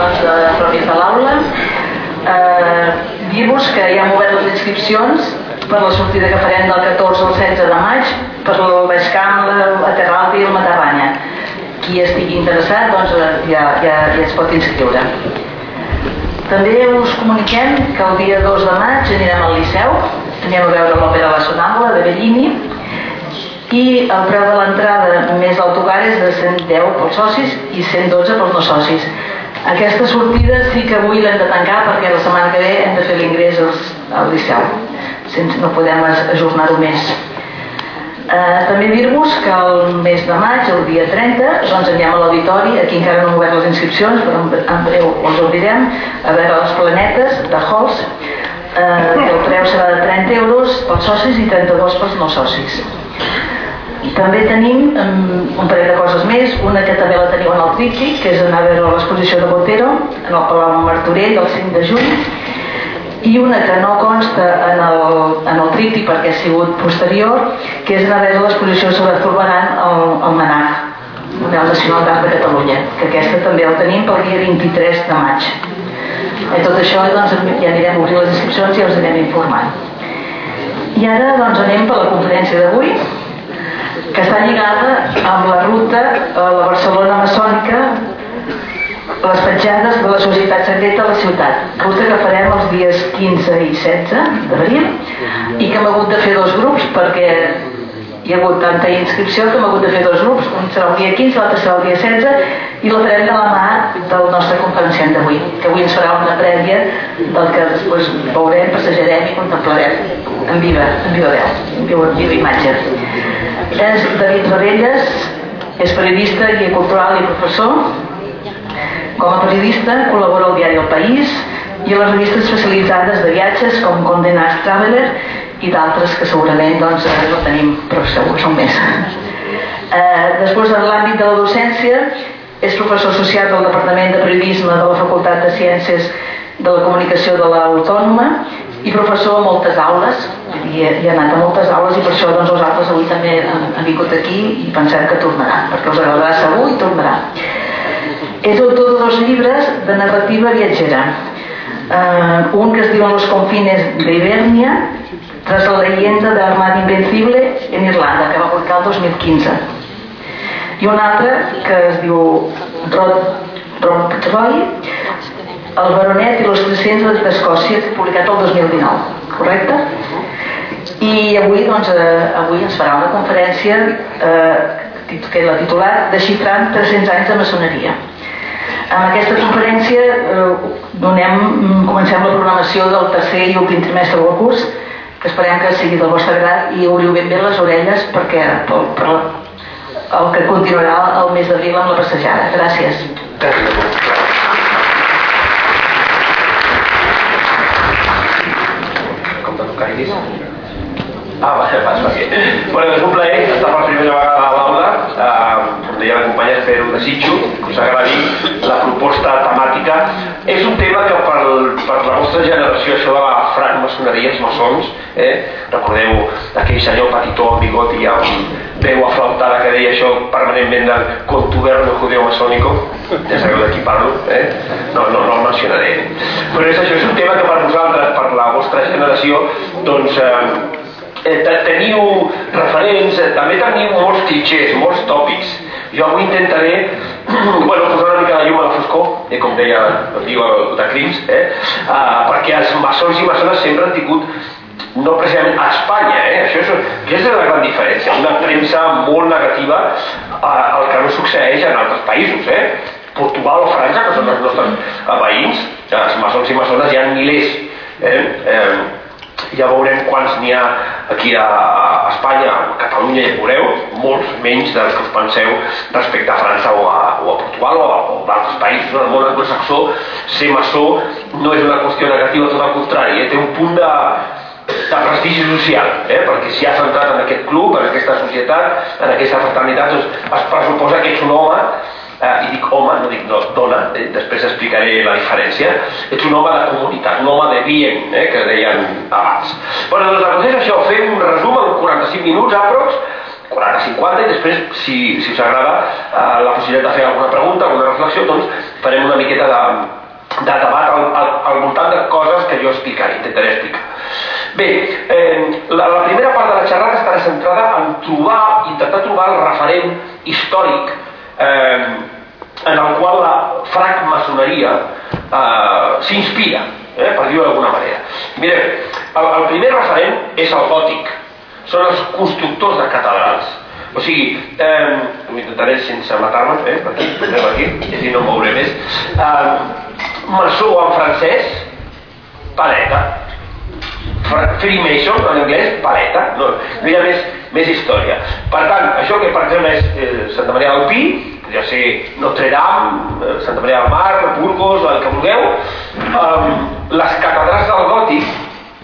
pròpies de l'aula. Dir-vos que ja hem obert les inscripcions per la sortida que farem del 14 al 16 de maig per el Baixcamp, la Terra Alta i el Matarranya. Qui estigui interessat doncs ja es pot inscriure. També us comuniquem que el dia 2 de maig anirem al Liceu, anem a veure l'òpera La Sonàmbula de Bellini, i el preu de l'entrada més autocar és de 110 pels socis i 112 pels no socis. Aquesta sortida sí que avui l'hem de tancar perquè la setmana que ve hem de fer l'ingrés al Liceu. No podem ajornar-ho més. També dir-vos que el mes de maig, el dia 30, doncs anirem a l'auditori. Aquí encara no hem obert les inscripcions, però en breu els obrirem, a veure les planetes de Halls. El preu serà de 30 euros pels socis i 32 pels no socis. També tenim un parell de coses més, una que també la teniu en el tríptic, que és anar a veure l'exposició de Botero en el Palau Martorell del 5 de juny, i una que no consta en el tríptic perquè ha sigut posterior, que és anar a veure l'exposició sobre Zurbarán al MNAC, Museu Nacional d'Art de Catalunya, que aquesta també la tenim pel dia 23 de maig. Tot això doncs, ja anirem a obrir les inscripcions i us anirem informant. I ara doncs, anem per la conferència d'avui, que està lligada amb la ruta a la Barcelona maçònica, les petjades de la Societat Secreta a la ciutat, ruta que farem els dies 15 i 16 d'abril i que hem hagut de fer dos grups perquè hi ha hagut tanta inscripció que hem hagut de fer dos grups, un serà el dia 15, l'altre serà el dia 16 i la farem de la mà del nostre conferenciant d'avui, que avui ens farà una prèvia del que després veurem, passejarem i contemplarem en viva veu, en viva imatge. És David Ravelles, és periodista, guia cultural i professor. Com a periodista col·labora al diari El País i a les revistes especialitzades de viatges com Condé Nast Traveler i d'altres que segurament doncs, no tenim, però segur són més. Després, en l'àmbit de la docència, és professor associat del Departament de Periodisme de la Facultat de Ciències de la Comunicació de l'Autònoma i professor a moltes aules, i ha anat a moltes aules i per això doncs, nosaltres avui també hem vingut aquí i pensem que tornarà, perquè us agradarà segur i tornarà. És autor de dos llibres de narrativa viatgera, un que es diu Los confines de Ibernia, tras la leyenda de Armada Invencible en Irlanda, que va publicar el 2015, i un altre que es diu Rob Roy, El baronet i los 300 d'Escòcia, publicat el 2019, correcte? I avui, doncs, avui ens farà una conferència que l'ha titulat Desxifrant 300 anys de maçoneria. En aquesta conferència comencem la programació del tercer i últim trimestre del curs, que esperem que sigui del vostre grat i obriu ben bé les orelles perquè el que continuarà el mes d'abril amb la passejada. Gràcies. Bueno, és un plaer estar per primera vegada a l'aula. Com deia la companya, espero, desitjo que us agradi la proposta temàtica. És un tema que per la vostra generació, això de la francmaçoneria, els maçons, recordeu aquell senyor petitó amb bigot i amb veu aflautada que deia això permanentment del contuberno judeo-maçónico, ja sabeu de qui parlo, no el mencionaré. Però això és un tema que per vosaltres, per la vostra generació, doncs teniu referents, també teniu molts clichés, molts tòpics. Jo avui intentaré posar una mica de llum a la foscor, com deia el de Crims, perquè els maçons i maçones sempre han tingut, no precisament a Espanya, això és la gran diferència, una premsa molt negativa al que no succeeix en altres països, Portugal o França, que són els nostres veïns, els maçons i maçones hi ha milers, ja veurem quants n'hi ha aquí a Espanya, a Catalunya, ja veureu, molts menys dels que us penseu respecte a França o a Portugal o d'altres països. En el món anglosaxó, ser maçó no és una qüestió negativa, tot el contrari, té un punt de prestigi social, perquè si has entrat en aquest club, en aquesta societat, en aquesta fraternitat, es pressuposa que ets un home, i dic home, no dic dona, després explicaré la diferència, ets un home de comunitat, un home de bien, que deien abans. Doncs la cosa és això, fer un resum en 45 minuts aprox, 40-50, i després, si us agrada la possibilitat de fer alguna pregunta, alguna reflexió, doncs farem una miqueta de debat al voltant de coses que jo explicaré, intentaré explicar. Bé, la primera part de la xerrada estarà centrada en intentar trobar el referent històric en el qual la francmaçoneria s'inspira, per dir-ho d'alguna manera. Mireu, el primer referent és el gòtic, són els constructors de catedrals. O sigui, ho intentaré sense matar-me, aquí, i així no em mouré més. Maçó en francès, paleta. Freemason en anglès, paleta. No hi ha més història. Per tant, això que per exemple és Santa Maria del Pi, ja sé, Notre Dame, Santa Maria del Mar, Burgos, el que vulgueu, les catedrals del gòtic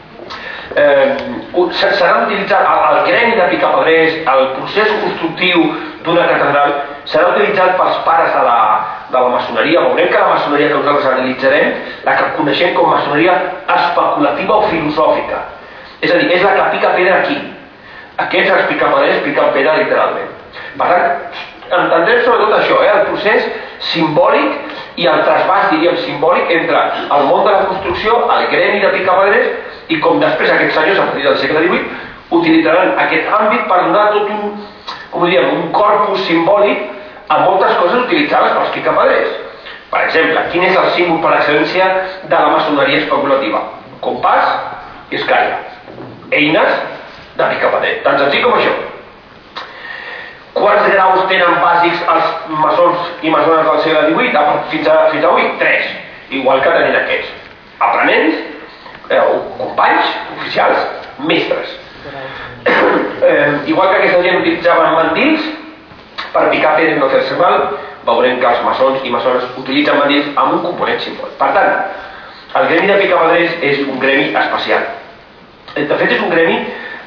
seran utilitzats, el gremi de picapedrers, el procés constructiu d'una catedral serà utilitzat pels pares de la maçoneria. Veurem que la maçoneria que nosaltres analitzarem, la que coneixem com maçoneria especulativa o filosòfica, és a dir, és la que pica pedra aquí. Aquests, els picapedrers, piquen pedra literalment. Per tant, entendrem sobretot això, el procés simbòlic i el trasbàs, diríem, simbòlic entre el món de la construcció, el gremi de picapedrers, i com després aquests senyors, a partir del segle XVIII, utilitzaran aquest àmbit per donar tot un corpus simbòlic a moltes coses utilitzades pels picapedrers. Per exemple, quin és el símbol per excel·lència de la maçoneria especulativa? Compàs i escala. Eines de picapedrer, tan senzill com això. Quants graus tenen bàsics els maçons i maçones del segle XVIII fins avui? 3, igual que tenen aquests. Aprenents, companys, oficials, mestres. Igual que aquesta gent utilitzaven mandils per picar pedra i no fer-se mal, veurem que els maçons i maçones utilitzen mandils amb un component simbòlic. Per tant, el gremi de picapedrers és un gremi especial. De fet, és un gremi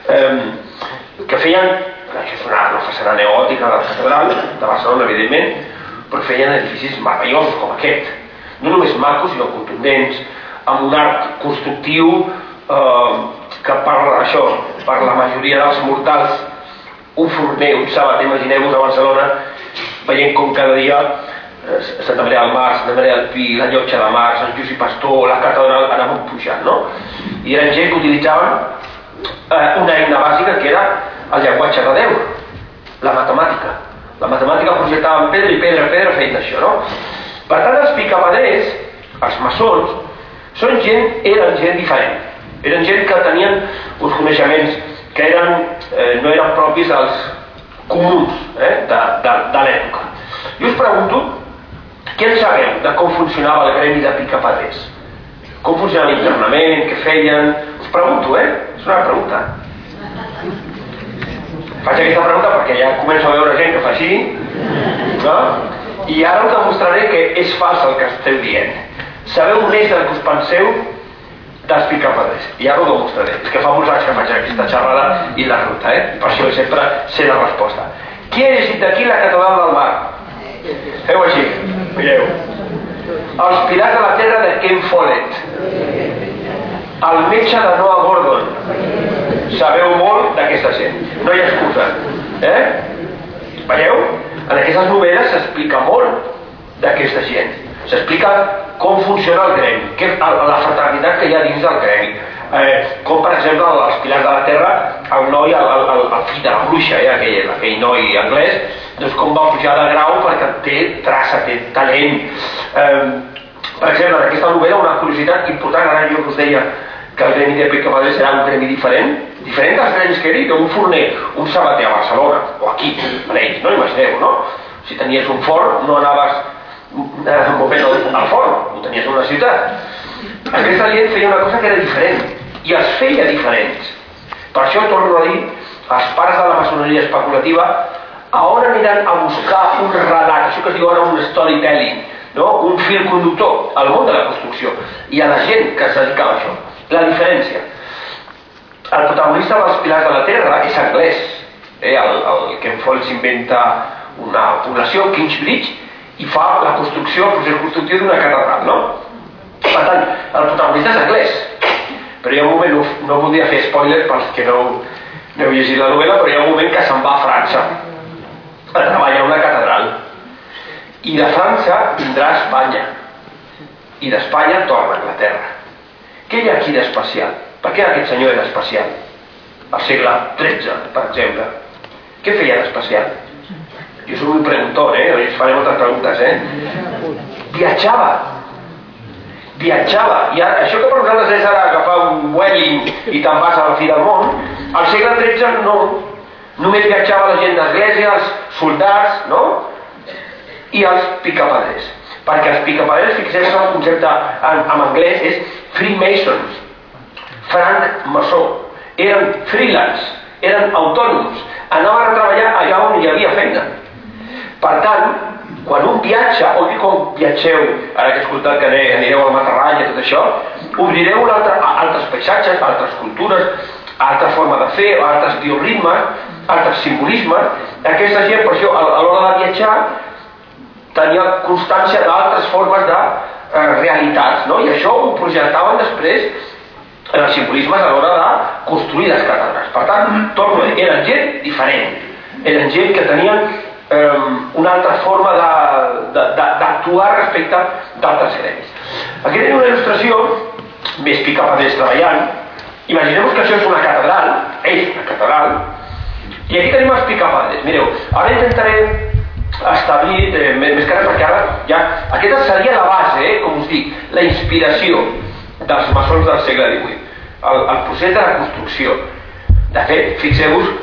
que feien, això és una façana neogòtica de la catedral de Barcelona, evidentment, però feien edificis meravellosos com aquest. No només macos, sinó contundents, amb un art constructiu que per la majoria dels mortals, un forner, un sabater, imagineu-vos a Barcelona, veient com cada dia Santa Maria del Mar, Santa Maria del Pi, la Llotja de Mar, Sant Just i Pastor, la catedral, anaven pujant, no? I eren gent que utilitzaven una eina bàsica que era el llenguatge de Déu, la matemàtica. La matemàtica projectava en pedra i pedra feien això, no? Per tant, els picapedrers, els maçons, eren gent diferent. Eren gent que tenien uns coneixements que no eren propis dels comuns de l'època. Jo us pregunto, què en sabeu de com funcionava el gremi de picapedrers? Com funcionava internament, què feien? Us pregunto, és una pregunta. Faig aquesta pregunta perquè ja començo a veure gent que fa així, no? I ara us demostraré que és fals el que esteu dient. Sabeu més del que us penseu dels picapedrers. I ara ho demostraré. És que fa molts anys que faig aquesta xerrada i la ruta, per això sempre sé la resposta. Qui ha llegit d'aquí la catedral del Mar? Feu així, mireu. Els pilars de la terra de Ken Follett. El metge de Noah Gordon. Sabeu molt d'aquesta gent. No hi ha excusa. Veieu? En aquestes novel·les s'explica molt d'aquesta gent. S'explica com funciona el gremi, la fraternitat que hi ha dins del gremi. Com, per exemple, als Pilars de la Terra, el noi, el fill de la bruixa, aquell noi anglès, doncs com va pujar de grau perquè té traça, té talent. Per exemple, en aquesta novel·la, una curiositat important, ara jo us deia que el gremi de picapedrers serà un gremi diferent dels gremis que he dit, un forner, un sabater a Barcelona, o aquí, a ells, no? Imagineu, no? Si tenies un forn, no anaves movent el forn, ho tenies en una ciutat. Aquesta gent feia una cosa que era diferent, i els feia diferents. Per això torno a dir, els pares de la maçoneria especulativa, a on aniran a buscar un relat, això que es diu ara un storytelling, no? Un fil conductor al món de la construcció, i a la gent que es dedicava a això. La diferència. El protagonista dels Pilars de la Terra és anglès. El Ken Follett s'inventa una població, Kingsbridge, i fa la construcció, el procés constructiu d'una catedral, no? Per tant, el protagonista és anglès. Però hi ha un moment, no voldria fer spoiler pels que no no heu llegit la novel·la, però hi ha un moment que se'n va a França a treballar a una catedral, i de França vindrà a Espanya, i d'Espanya torna a Anglaterra. Què hi ha aquí d'especial? Per què aquest senyor era especial? Al segle XIII, per exemple. Què feia d'especial? Jo soc un preguntor, us faré moltes preguntes, Viatjava, i això que per nosaltres és ara agafar un Vueling i te'n vas a la fi del món, al segle XIII no, només viatjava la gent d'església, els soldats, no? I els picapaders, perquè els picapaders, fixeu-vos el concepte en anglès, és Freemasons, franc maçó, eren freelance, eren autònoms, anaven a treballar allà on hi havia feina. Per tant, quan un viatja, o com viatgeu, ara que he escoltat que anireu al Matarranya i tot això, obrireu altres paisatges, altres cultures, altra forma de fer, altres bioritmes, altres simbolismes. Aquesta gent, per això, a l'hora de viatjar, tenia constància d'altres formes de realitats, no? I això ho projectaven després en els simbolismes a l'hora de construir les catedrals. Per tant, torno a dir, eren gent diferent, eren gent que tenien una altra forma d'actuar respecte d'altres gremis. Aquí tenim una il·lustració més picapaders treballant. Imagineu-vos que això és una catedral, i aquí tenim els picapaders. Mireu, ara intentaré establir més que res, perquè ara ja aquesta seria la base, com us dic, la inspiració dels maçons del segle XVIII, el procés de la construcció. De fet, fixeu-vos,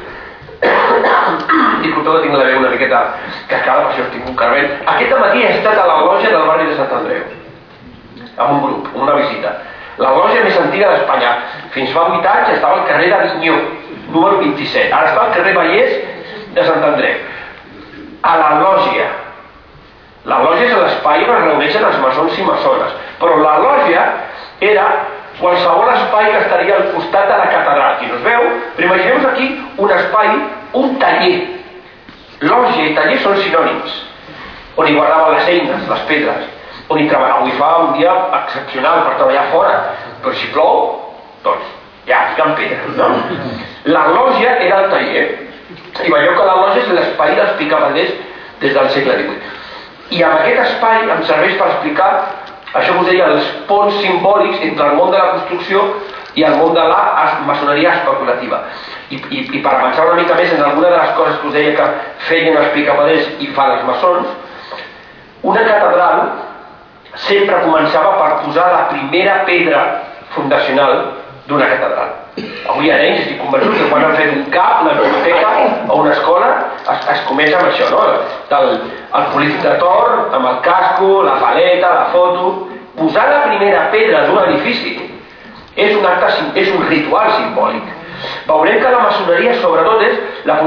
disculpeu que tinc la veu una miqueta cascada, per això estic un carvell. Aquest matí he estat a la lògia del barri de Sant Andreu, amb un grup, una visita. La lògia més antiga d'Espanya. Fins fa 8 anys estava al carrer d'Avinyó, número 27. Ara està al carrer Vallès de Sant Andreu. A la lògia. La lògia és l'espai on es reuneixen els maçons i maçones. Però la lògia era qualsevol espai que estaria al costat de la catedral. Qui no es veu, però imagineu-vos aquí un espai, un taller. Lògia i taller són sinònims, on hi guardaven les eines, les pedres, on hi treballava. Avui fa un dia excepcional per treballar fora, però si plou, doncs ja fiquen pedres, no? La lògia era el taller, i veieu que la lògia és l'espai dels picapaders des del segle XVIII. I amb aquest espai em serveix per explicar això que us deia, els ponts simbòlics entre el món de la construcció i el món de la maçoneria especulativa. I per avançar una mica més en alguna de les coses que us deia que feien els picapaders i fan els maçons, una catedral sempre començava per posar la primera pedra fundacional d'una catedral. Avui en ells estic convençut que quan han fet un cap, una biblioteca o una escola es comença amb això, no? El polític de torn, amb el casco, la paleta, la foto. Posar la primera pedra d'un edifici és un acte, és un ritual simbòlic. Veurem que la maçoneria sobretot la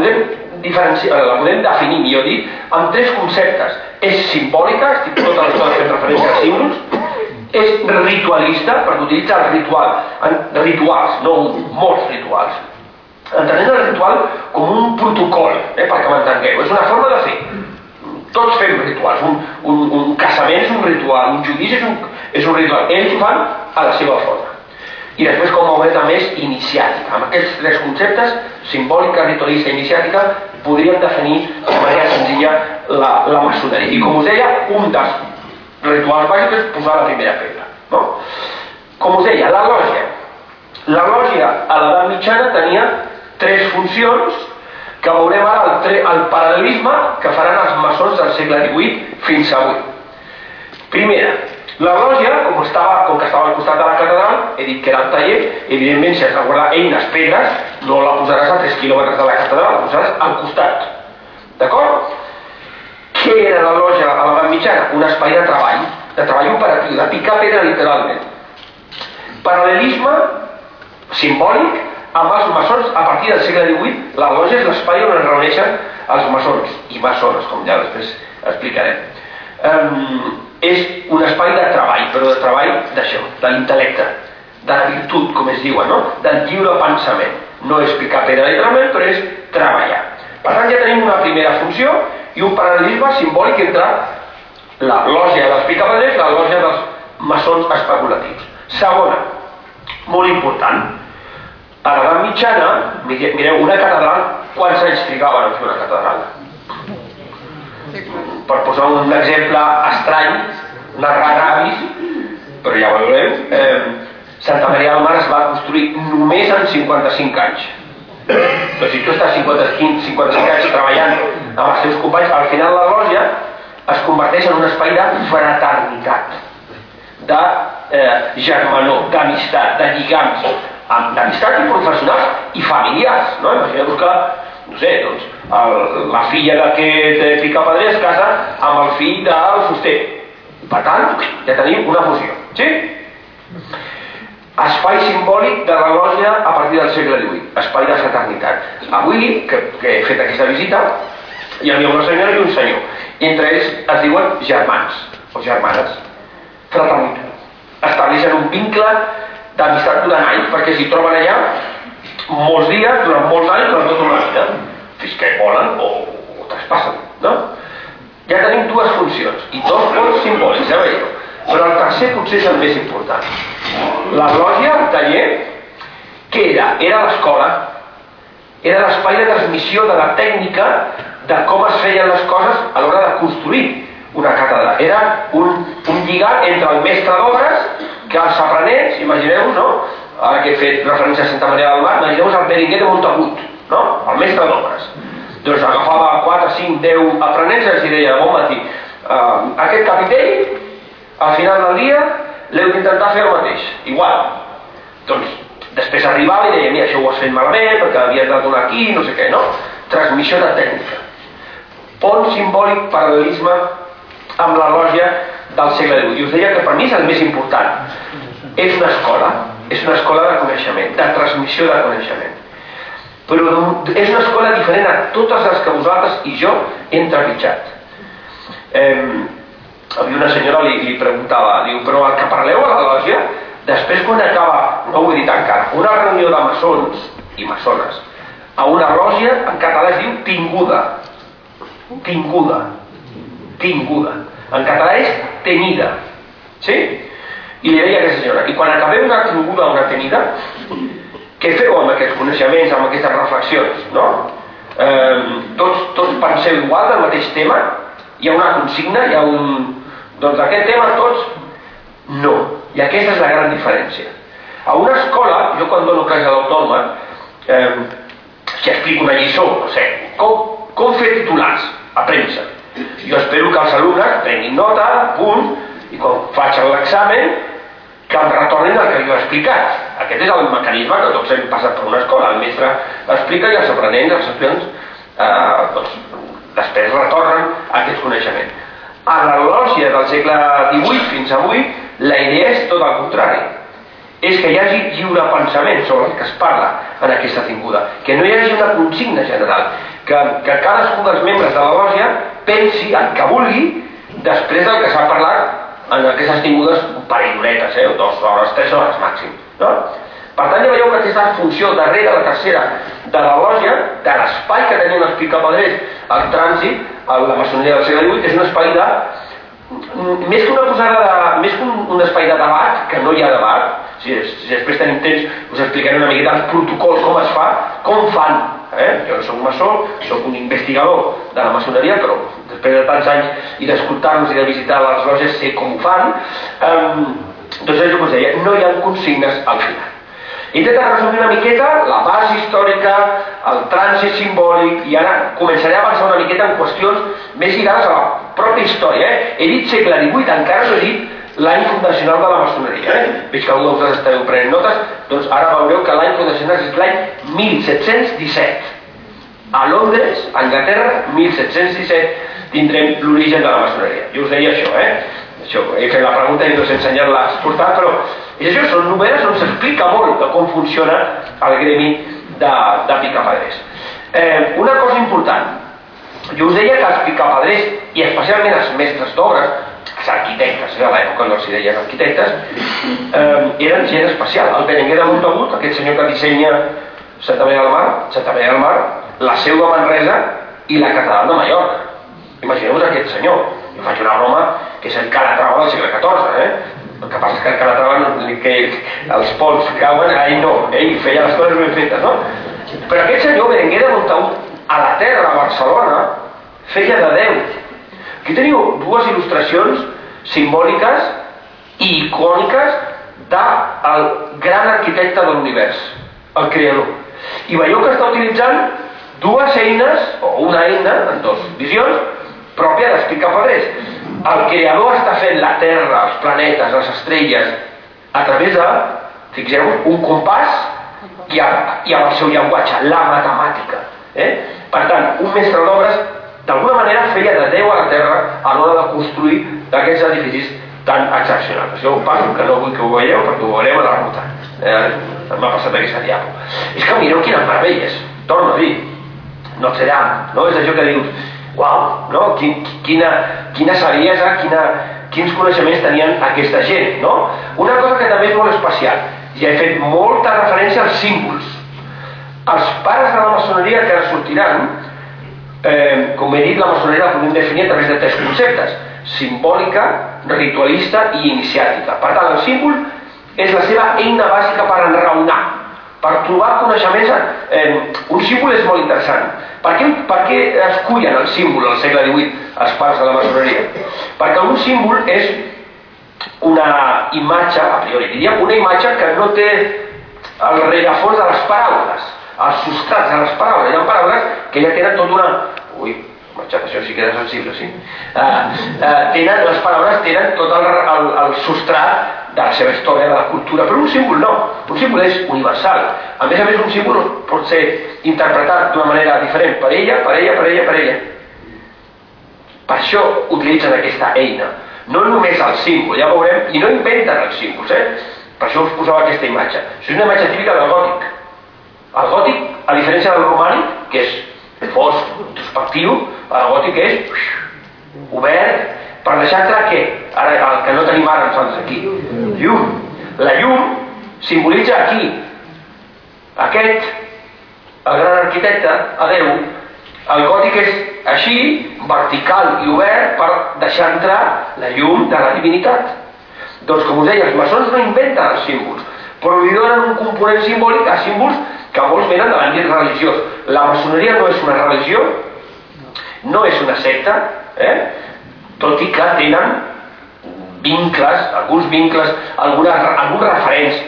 podem definir, millor dit, amb 3 conceptes. És simbòlica, estic tota l'estona fent referència als símbols, és ritualista, perquè utilitza el ritual, rituals, no molts rituals. Entenem el ritual com un protocol, perquè m'entengueu, és una forma de fer. Tots fem rituals, un casament és un ritual, un judici és un ritual, ells ho fan a la seva forma. I després, com veurem, també és iniciàtica. Amb aquests 3 conceptes, simbòlica, ritualista i iniciàtica, podríem definir de manera senzilla la maçoneria. I com us deia, un dels rituals bàsics és posar la primera pedra, no? Com us deia, la lògia. La lògia a l'edat mitjana tenia 3 funcions que veurem ara el paral·lelisme que faran els maçons del segle XVIII fins avui. Primera, la lògia, com que estava al costat de la catedral, he dit que era el taller, evidentment si has de guardar eines, pedres, no la posaràs a 3 quilòmetres de la catedral, la posaràs al costat. D'acord? Què era la lògia a l'edat mitjana? Un espai de treball operatiu, de picar pedra literalment. Paral·lelisme simbòlic amb els maçons. A partir del segle XVIII, la lògia és l'espai on es reuneixen els maçons i maçones, com ja després explicarem. És un espai de treball, però de treball d'això, de l'intel·lecte, de la virtut, com es diuen, no? Del lliure pensament. No és picar pedra literalment, però és treballar. Per tant, ja tenim una primera funció i un paral·lelisme simbòlic entre la lògia dels picapaders i la lògia dels maçons especulatius. Segona, molt important, A l'edat mitjana, mireu, una catedral, quants anys trigaven a fer una catedral? Per posar un exemple estrany, narrant avis, però ja ho veurem, Santa Maria del Mar es va construir només en 55 anys. Doncs si tu estàs 55 anys treballant amb els teus companys, al final la lògia es converteix en un espai de fraternitat, de germanor, d'amistat, de lligams, d'amistat i professionals i familiars, no? Imagineu-vos que, no sé, doncs, la filla d'aquest picapedrer es casa amb el fill del fuster. Per tant, ja tenim una fusió, sí? Espai simbòlic de la lògia a partir del segle XVIII, espai de fraternitat. Avui, que he fet aquesta visita, hi havia una senyora i un senyor, i entre ells es diuen germans o germanes. Fraternitat. Estableixen un vincle d'amistat durant anys, perquè s'hi troben allà molts dies, durant molts anys, durant tota una vida, fins que volen o traspassen, no? Ja tenim dues funcions i dos punts simbòlics, ja veieu. Però el tercer potser és el més important. La lògia, el taller, què era? Era l'escola. Era l'espai de transmissió de la tècnica de com es feien les coses a l'hora de construir una catedral. Era un lligam entre el mestre d'obres que els aprenents, imagineu-vos, no? Ara que he fet referència a Santa Maria del Mar, imagineu-vos el Berenguer de Montagut, no? El mestre d'obres. Doncs agafava 4, 5, 10 aprenents i els deia, bon matí, aquest capitell, al final del dia, l'heu d'intentar fer el mateix, igual. Doncs, després arribava i deia, mira, això ho has fet malament, perquè havies de donar aquí, no sé què, no? Transmissió de tècnica. Pont simbòlic, paral·lelisme amb la lògia del segle XVIII. I us deia que per mi és el més important. És una escola de coneixement, de transmissió de coneixement. Però és una escola diferent a totes les que vosaltres i jo hem trepitjat. Una senyora li preguntava, diu, però el que parleu a la lògia, després quan acaba, no ho he dit encara, una reunió de maçons i maçones a una lògia, en català es diu tinguda. Tinguda. Tinguda. En català és tenida. Sí? I li deia a aquesta senyora, i quan acabeu una tinguda o una tenida, què feu amb aquests coneixements, amb aquestes reflexions, no? Tots penseu igual del mateix tema? Hi ha una consigna? Hi ha un... Doncs aquest tema tots no. I aquesta és la gran diferència. A una escola, jo quan dono classe a l'Autònoma, si explico una lliçó, no sé, com fer titulars a premsa. Jo espero que els alumnes prenguin nota, punt, i quan faig l'examen, que em retornin el que jo he explicat. Aquest és el mecanisme que tots hem passat per una escola. El mestre explica i els aprenents, els estudiants, després retornen aquests coneixements. A la lògia del segle XVIII fins avui, la idea és tot el contrari. És que hi hagi lliure pensament sobre el que es parla en aquesta tinguda. Que no hi hagi una consigna general. Que cadascun dels membres de la lògia pensi el que vulgui després del que s'ha parlat en aquestes tingudes un parell d'horetes, 2 hores, 3 hores màxim. No? Per tant, ja veieu que aquesta funció darrere, la tercera, de la lògia, de l'espai que tenien els picapedrers, el trànsit, la maçoneria del segle XVIII, és un espai de... Més que una posada de... Més que un espai de debat, que no hi ha debat, si després tenim temps us explicaré una miqueta el protocol, com es fa, com fan. Jo no soc maçó, soc un investigador de la maçoneria, però després de tants anys i d'escoltar-nos i de visitar les lògies sé com ho fan. Doncs és el que us deia, no hi ha consignes al final. Intenta resumir una miqueta la base històrica, el trànsit simbòlic, i ara començaré a avançar una miqueta en qüestions més lligades a la pròpia història. He dit segle XVIII, encara no he dit l'any fundacional de la maçoneria. Veig que algú de vosaltres esteu prenent notes, doncs ara veureu que l'any fundacional és l'any 1717. A Londres, a Anglaterra, 1717, tindrem l'origen de la maçoneria. Jo us deia això, he fet la pregunta i no us he ensenyat l'exportat, però és això, són novel·les on s'explica molt de com funciona el gremi de picapedrers. Una cosa important, jo us deia que els picapedrers, i especialment els mestres d'obres, els arquitectes, a l'època no s'hi deien arquitectes, eren gent especial. El Berenguer de Montagut, aquest senyor que dissenya Santa Maria del Mar, la seu de Manresa i la catedral de Mallorca. Imagineu-vos aquest senyor. Jo faig una broma que és el Calatrava del segle XIV, el que passa que Calatrava, que els pols cauen, ell no, ell feia les coses ben fetes, no? Però aquest senyor, Berenguer de Montagut, a la Terra, a Barcelona, feia de Déu. Aquí teniu dues il·lustracions simbòliques i icòniques del gran arquitecte de l'univers, el creador. I veieu que està utilitzant dues eines, o una eina, en dues visions, pròpia d'Espicapedrés. El creador està fent la Terra, els planetes, les estrelles, a través de, fixeu-vos, un compàs i amb el seu llenguatge, la matemàtica. Per tant, un mestre d'obres d'alguna manera feia de Déu a la Terra a l'hora de construir aquests edificis tan excepcionals. Això ho passo, que no vull que ho veieu, perquè ho veureu a la ruta. M'ha passat aquesta diàpo. És que mireu quines meravelles, torno a dir, Notre Dame, no? És això que dius, uau, no? Quina saviesa, quins coneixements tenien aquesta gent, no? Una cosa que també és molt especial, ja he fet molta referència als símbols. Els pares de la maçoneria que ara sortiran, com he dit, la maçoneria la podem definir a través de tres conceptes: simbòlica, ritualista i iniciàtica. Per tant, el símbol és la seva eina bàsica per enraonar, per trobar coneixements. Un símbol és molt interessant. Per què escullen el símbol al segle XVIII els pares de la maçoneria? Perquè un símbol és una imatge, a priori diríem, una imatge que no té el rerefons de les paraules, els substrats de les paraules. Hi ha paraules que ja tenen tot una... Ui, això sí que era sensible, sí. Les paraules tenen tot el substrat de la seva història, de la cultura, però un símbol no. Un símbol és universal. A més, un símbol pot ser interpretat d'una manera diferent per ella. Per això utilitzen aquesta eina. No només el símbol, ja veurem, i no inventen els símbols, Per això us posava aquesta imatge. Això és una imatge típica del gòtic. El gòtic, a diferència del romànic, que és fosc, introspectiu, el gòtic és obert, per deixar entrar què? Ara, el que no tenim ara nosaltres aquí. Llum. La llum simbolitza aquí. Aquest, el gran arquitecte, a Déu. El gòtic és així, vertical i obert, per deixar entrar la llum de la divinitat. Doncs, com us deia, els maçons no inventen els símbols, però li donen un component simbòlic a símbols que molts venen de l'àmbit religiós. La maçoneria no és una religió, no és una secta, tot i que tenen vincles, alguns referents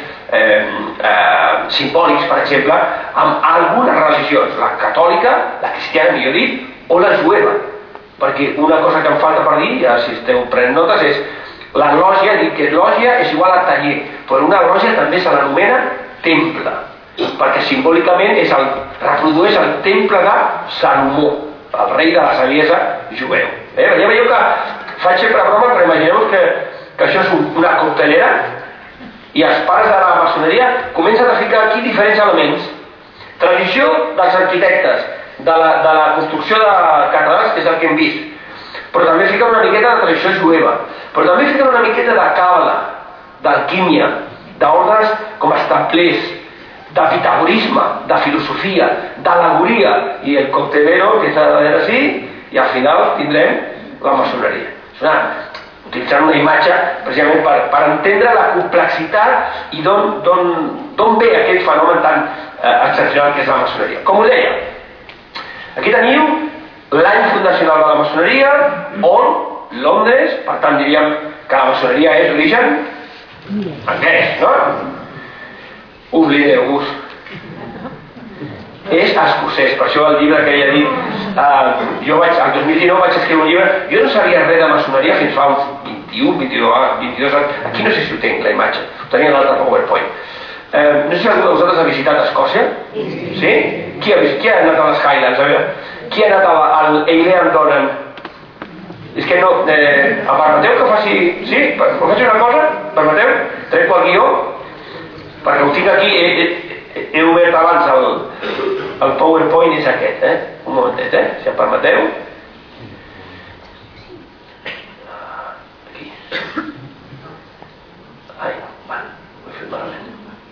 simbòlics, per exemple, amb algunes religions, la catòlica, la cristiana, millor dit, o la jueva. Perquè una cosa que em falta per dir, ja si esteu prenent notes, és la lògia, dic que lògia és igual a taller, però una lògia també se l'anomena temple, perquè simbòlicament reprodueix el temple de Salomó, el rei de la saviesa jueu. Ja veieu que faig sempre broma, però imagineu que això és una coctelera i els pares de la maçoneria comencen a ficar aquí diferents elements. Tradició dels arquitectes, de la construcció de catedrals, que és el que hem vist, però també fiquen una miqueta de tradició jueva, però també fiquen una miqueta de càbala, d'alquímia, d'ordres com els templers, de pitagorisme, de filosofia, d'al·legoria, i el coctelero que s'ha de veure així, i al final tindrem la maçoneria. Utilitzant una imatge precisament per entendre la complexitat i d'on ve aquest fenomen tan excepcional que és la maçoneria. Com us deia, aquí teniu l'any fundacional de la maçoneria, Londres, per tant diríem que la maçoneria és d'origen anglès, no? Oblideu-vos. És escocès, per això el llibre que ella ha dit, jo el 2019 vaig escriure un llibre, jo no sabia res de maçoneria fins fa uns 22 anys, aquí no sé si ho tenc la imatge, ho tenia a l'altre PowerPoint. No sé si algú de vosaltres ha visitat Escòcia? Sí? Qui ha anat a les Highlands? A veure, qui ha anat al Eilean Donan? És que no, em permeteu que faci... Sí? Em faci una cosa? Permeteu? Trenco el guió? Perquè ho tinc aquí, he obert abans el PowerPoint, és aquest, un momentet, si em permeteu. Aquí. Ai, val, ho he fet malament.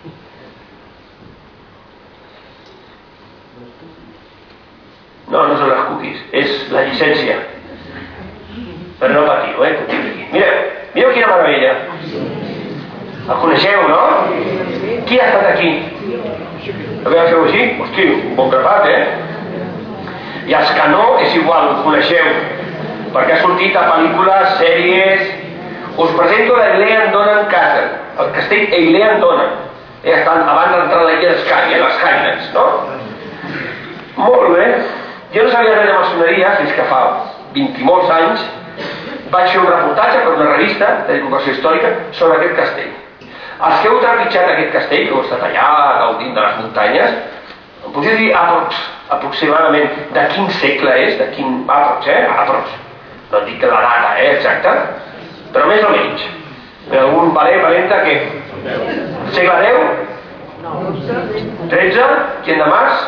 No, no són les cookies, és la llicència. Però no patiu, que ho tinc aquí. Mireu quina meravella. El coneixeu, no? Qui ha estat aquí? A veure, feu així? Hosti, un bon grapat, I els que no, és igual, ho coneixeu, perquè ha sortit a pel·lícules, sèries... Us presento l'Eilean Donan Castle, el castell Eilean Donan. Estan abans d'entrar a l'illa d'Skye, les Highlands, no? Molt bé. Jo no sabia res de maçoneria fins que fa 20 i molts anys vaig fer un reportatge per una revista de divulgació històrica sobre aquest castell. Els que heu trepitjat aquest castell, que heu estat allà, gaudint de les muntanyes, em podria dir aproximadament de quin segle és, de quin... Aprox. No et dic que la data, exacta, però més o menys. Algun valenta que... Segle X? 13? Quien de Mas?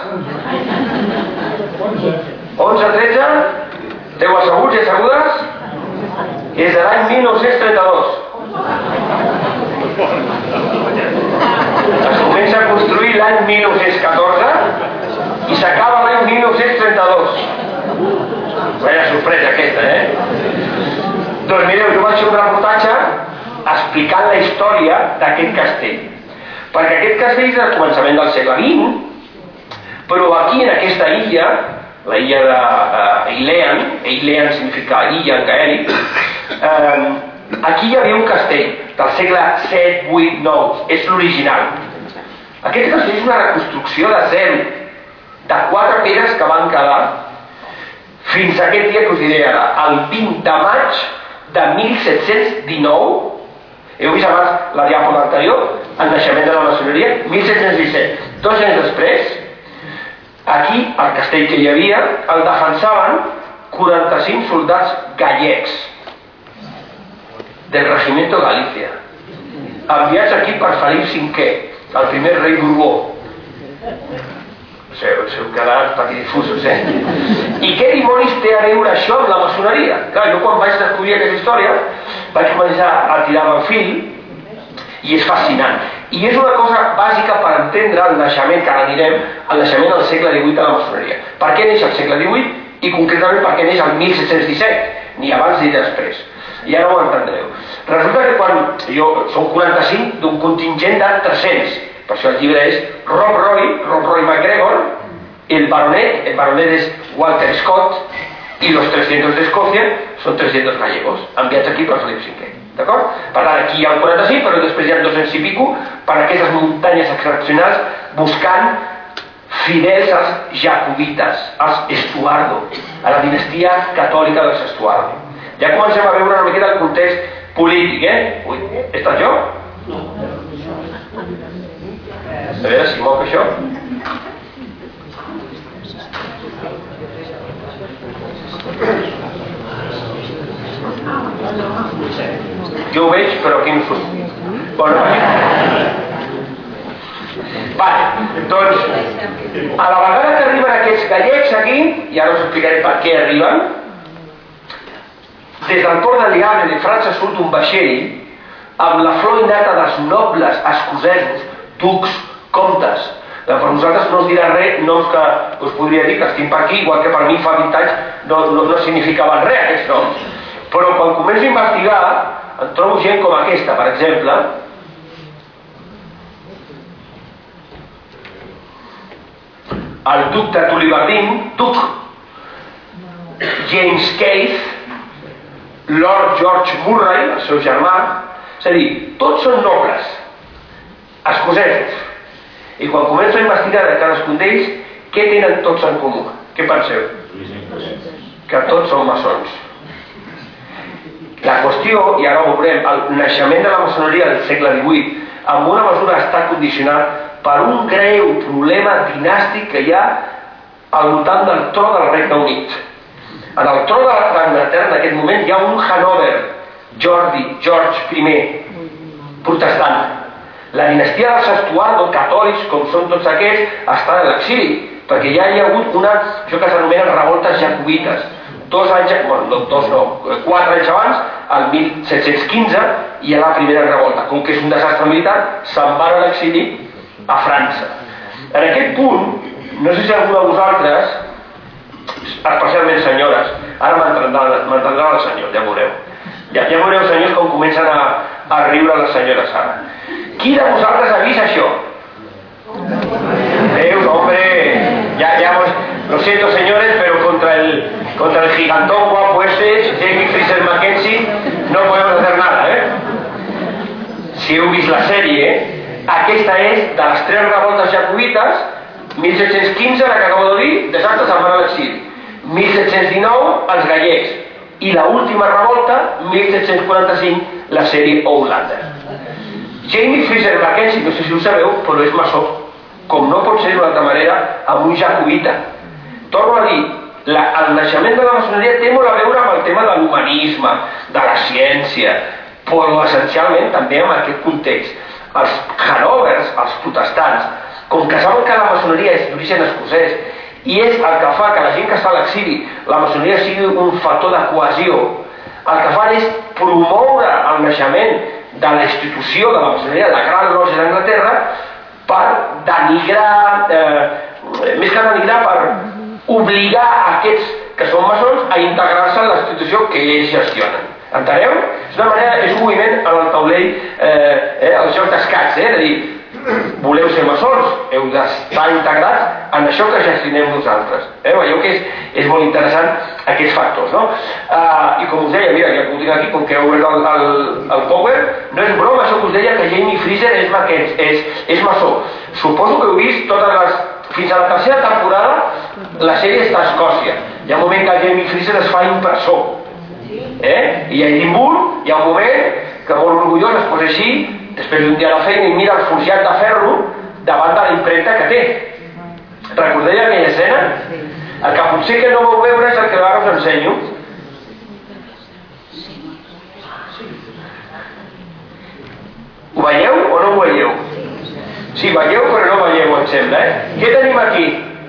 11, 13? 10 asseguts i assegudes? És de l'any 1932. Es comença a construir l'any 1914 i s'acaba l'any 1932. Vaya sorpresa aquesta, Doncs mireu, jo vaig fer un reportatge explicant la història d'aquest castell. Perquè aquest castell és del començament del segle XX, però aquí en aquesta illa, la illa d'Eilean, Eilean significa illa en gaèlic, aquí hi havia un castell del segle VII, VIII, IX, és l'original. Aquest castell és una reconstrucció de zero, de 4 pedres que van quedar fins a aquest dia que us diré ara, el 20 de maig de 1719. Heu vist abans la diàpona anterior, el naixement de la maçoneria, 1717. 2 anys després, aquí, al castell que hi havia, el defensaven 45 soldats gallecs del Regimiento Galicia, enviats aquí per Felip V, el primer rei Borbó. S'heu quedat patidifusos, I què dimonis té a veure això amb la maçoneria? Clar, jo quan vaig descobrir aquesta història vaig començar a tirar el fil i és fascinant. I és una cosa bàsica per entendre el naixement, que ara anirem, el naixement del segle XVIII de la maçoneria. Per què neix el segle XVIII i concretament per què neix el 1717, ni abans ni després. I ara ho entendreu. Resulta que quan som 45 d'un contingent de 300, per això el llibre és Rob Roy MacGregor, el baronet es Walter Scott y los 300 de Escocia són 300 gallegos, enviats aquí per Felip V. D'acord? Per tant, aquí hi ha el 45, però després hi ha 200 i pico per aquestes muntanyes excepcionals buscant fidels als jacobites, als Estuardo, a la dinastia catòlica dels Estuardo. Ja comencem a veure una miqueta el context polític, Ui, he estat jo? A veure si moc això. Jo ho veig, però aquí no surt. Bueno, doncs, a la vegada que arriben aquests gallecs aquí, i ara us explicaré per què arriben, des del port de Liable de França surt un vaixell amb la flor innata dels nobles escocesos, ducs, comtes. Per vosaltres no us dirà res noms que us podria dir, que estic per aquí, igual que per mi fa 20 anys no significaven res aquests noms. Però quan començo a investigar em trobo gent com aquesta, per exemple, el duc de Tullibardine, duc James Keith, Lord George Murray, el seu germà, és a dir, tots són nobles escocesos. I quan començo a investigar de cadascun d'ells, què tenen tots en comú? Què penseu? Que tots són maçons. La qüestió, i ara ho veurem, el naixement de la maçoneria del segle XVIII en una mesura està condicionat per un greu problema dinàstic que hi ha al voltant del tro del Regne Unit. En el tro d'Anglaterra en aquest moment hi ha un Hanover, George I, protestant. La dinastia dels Estuardo, catòlics com són tots aquests, està a l'exili, perquè ja hi ha hagut això que s'anomenen revoltes jacobites. 4 anys abans, el 1715, hi ha la primera revolta. Com que és un desastre militar, se'n van a l'exili a França. En aquest punt, no sé si algú de vosaltres, especialment senyores, ara m'entendrà el senyor, ja veureu. Ja veureu, senyors, com comencen a riure les senyores ara. Qui de vosaltres ha vist això? Veus, hombre, ya, lo siento, señores, pero contra el gigantón guapo ese, Jamie Fraser Mackenzie, no podemos hacer nada, Si heu vist la sèrie, aquesta és de les 3 revoltes jacobites, 1715, la que acabo de dir, desastres al mar a l'exili, 1719, els gallecs, i l'última revolta, 1745, la sèrie Outlander. Jamie Fraser Mackenzie, no sé si ho sabeu, però és maçó, com no pot ser d'una altra manera, amb un jacobita. Torno a dir, el naixement de la maçoneria té molt a veure amb el tema de l'humanisme, de la ciència, però essencialment també amb aquest context. Els Hanovers, els protestants, com que saben que la maçoneria és d'origen escocès i és el que fa que la gent que està a l'exili, la maçoneria sigui un factor de cohesió, el que fan és promoure el naixement de la institució de la maçoneria, la Gran Lògia d'Anglaterra, per denigrar, més que denigrar, per obligar aquests que són maçons a integrar-se en la institució que ells gestionen. Enteneu? És una manera, és un moviment en el taulell, el joc d'escacs, de dir, voleu ser maçons, heu d'estar integrats en això que gestionem nosaltres. Veieu que és molt interessant aquests factors, no? I com us deia, mira, ja que ho tinc aquí, com que heu obert el Power, no és broma això que us deia que Jamie Fraser és maçó. Suposo que heu vist totes les... Fins a la tercera temporada la sèrie està a Escòcia. Hi ha un moment que Jamie Fraser es fa impressor. I a Edimburg hi ha un moment que molt orgullós es posa així, després d'un dia a la feina i mira el forjat de ferro davant de la impremta que té. Recordeu aquella escena? El que potser que no vau veure és el que ara us ensenyo. Ho veieu o no ho veieu? Sí, veieu però no veieu, em sembla, Què tenim aquí?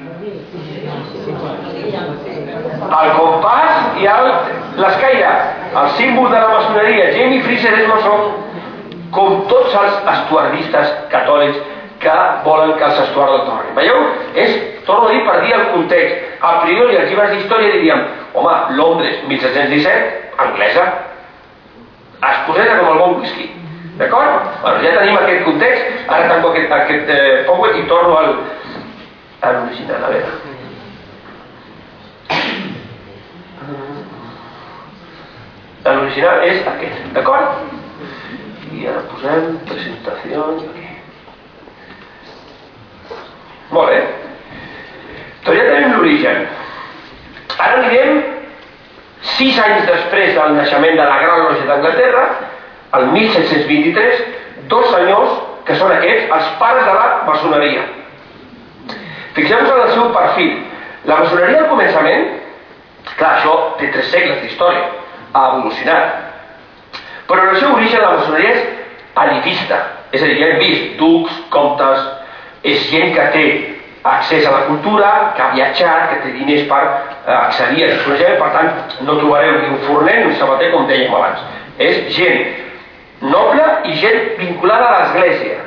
El compàs i l'escaire, el símbol de la maçoneria. Jamie Fraser és maçó, com tots els estuardistes catòlics que volen que els estuards el tornin. Veieu? Torno a dir per dir el context. A priori, els llibres d'història diríem, home, Londres, 1717, anglesa, escocesa com el bon whisky. D'acord? Bueno, ja tenim aquest context, ara tanco aquest power i torno a l'original, a veure. L'original és aquest, d'acord? I ara posem presentació aquí. Molt bé. Doncs ja tenim l'origen. Ara anirem 6 anys després del naixement de la Gran Lògia d'Anglaterra, el 1723, 2 senyors que són aquests, els pares de la maçoneria. Fixeu-vos en el seu perfil. La maçoneria al començament, clar, això té 3 segles d'història, ha evolucionat. Però en el seu origen la maçoneria és elitista, és a dir, ja hem vist ducs, comtes, és gent que té accés a la cultura, que ha viatjat, que té diners per accedir a l'exploració, per tant no trobareu ni un forner ni un sabater com dèiem abans. És gent noble i gent vinculada a l'església,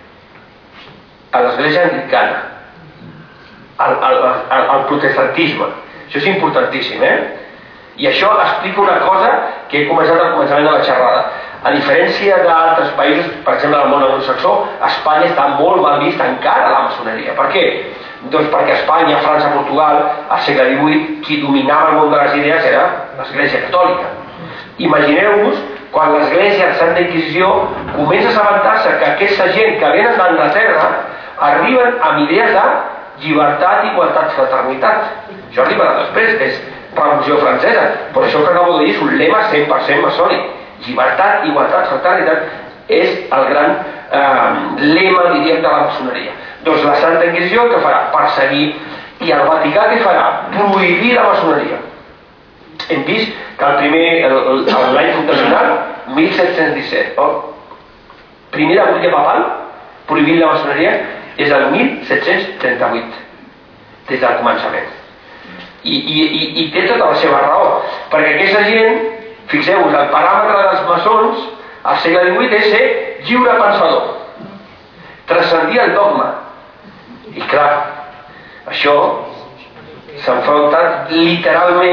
anglicana, al protestantisme. Això és importantíssim, I això explica una cosa que he començat al començament de la xerrada. A diferència d'altres països, per exemple del món anglosaxó, a Espanya està molt mal vist encara la maçoneria. Per què? Doncs perquè a Espanya, França, Portugal, al segle XVIII, qui dominava el món de les idees era l'Església Catòlica. Imagineu-vos quan l'Església, la Santa Inquisició, comença a assabentar-se que aquesta gent que venen d'Anglaterra arriben amb idees de llibertat, igualtat, fraternitat. Això arriba després, és Revolució Francesa, però això que acabo de dir és un lema 100% maçònic. Llibertat, igualtat, fraternitat és el gran lema, diríem, de la maçoneria. Doncs la Santa Inquisició què farà? Perseguir. I el Vaticà què farà? Prohibir la maçoneria. Hem vist que l'any fundacional, 1717, primera butlla papal, prohibint la maçoneria, és el 1738, des del començament. I té tota la seva raó, perquè aquesta gent, fixeu-vos, el paràmetre dels maçons al segle XVIII és ser lliure pensador, transcendir el dogma. I clar, això s'enfronta literalment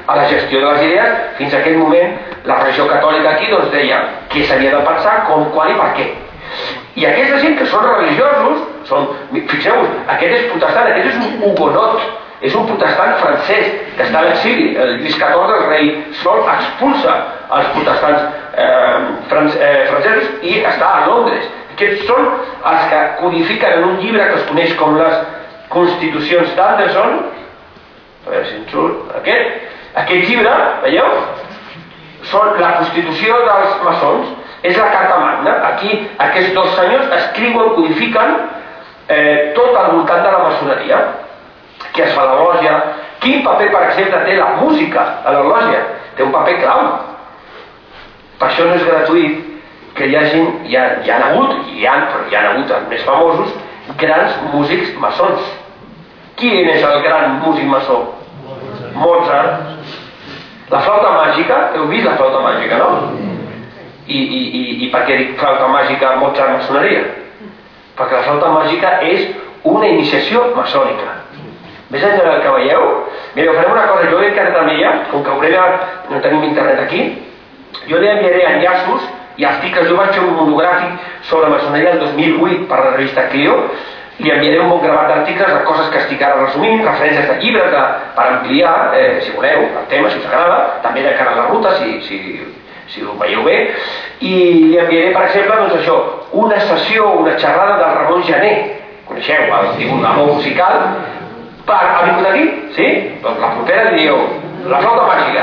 a la gestió de les idees. Fins a aquell moment la religió catòlica aquí doncs deia què s'havia de pensar, com, quan i per què. I aquesta gent que són religiosos són, fixeu-vos, aquest és protestant, aquest és un hugonot, és un protestant francès que està a l'exili. El Lluís XIV, el rei Sol, expulsa els protestants francesos i està a Londres. Aquests són els que codifiquen en un llibre que es coneix com les Constitucions d'Anderson. A veure si en surt aquest llibre, veieu? Són la Constitució dels maçons, és la Carta Magna. Aquí aquests dos senyors escriuen, codifiquen tot al voltant de la maçoneria. Què es fa a la lògia, quin paper, per exemple, té la música a la lògia. Té un paper clau. Per això no és gratuït que hi hagi, hi ha hagut els més famosos, grans músics maçons. Qui és el gran músic maçó? Mozart. La flauta màgica, heu vist la flauta màgica, no? I per què dic flauta màgica, Mozart, maçoneria? Perquè la flauta màgica és una iniciació maçònica. Més enllà del que veieu, mireu, farem una cosa, jo he encarregat amb ella, com que no tenim internet aquí, jo li enviaré enllaços i articles. Jo vaig fer un monogràfic sobre maçoneria el 2008 per la revista Clio, li enviaré un bon gravat d'articles de coses que estic ara resumint, referències de llibres per ampliar, si voleu, el tema, si us agrada, també de cara a la ruta, si ho veieu bé, i li enviaré, per exemple, doncs això, una sessió, una xerrada del Ramon Jané, coneixeu, el divulgador musical, ha vingut aquí? Sí? Doncs la propera li dieu la flauta màgica.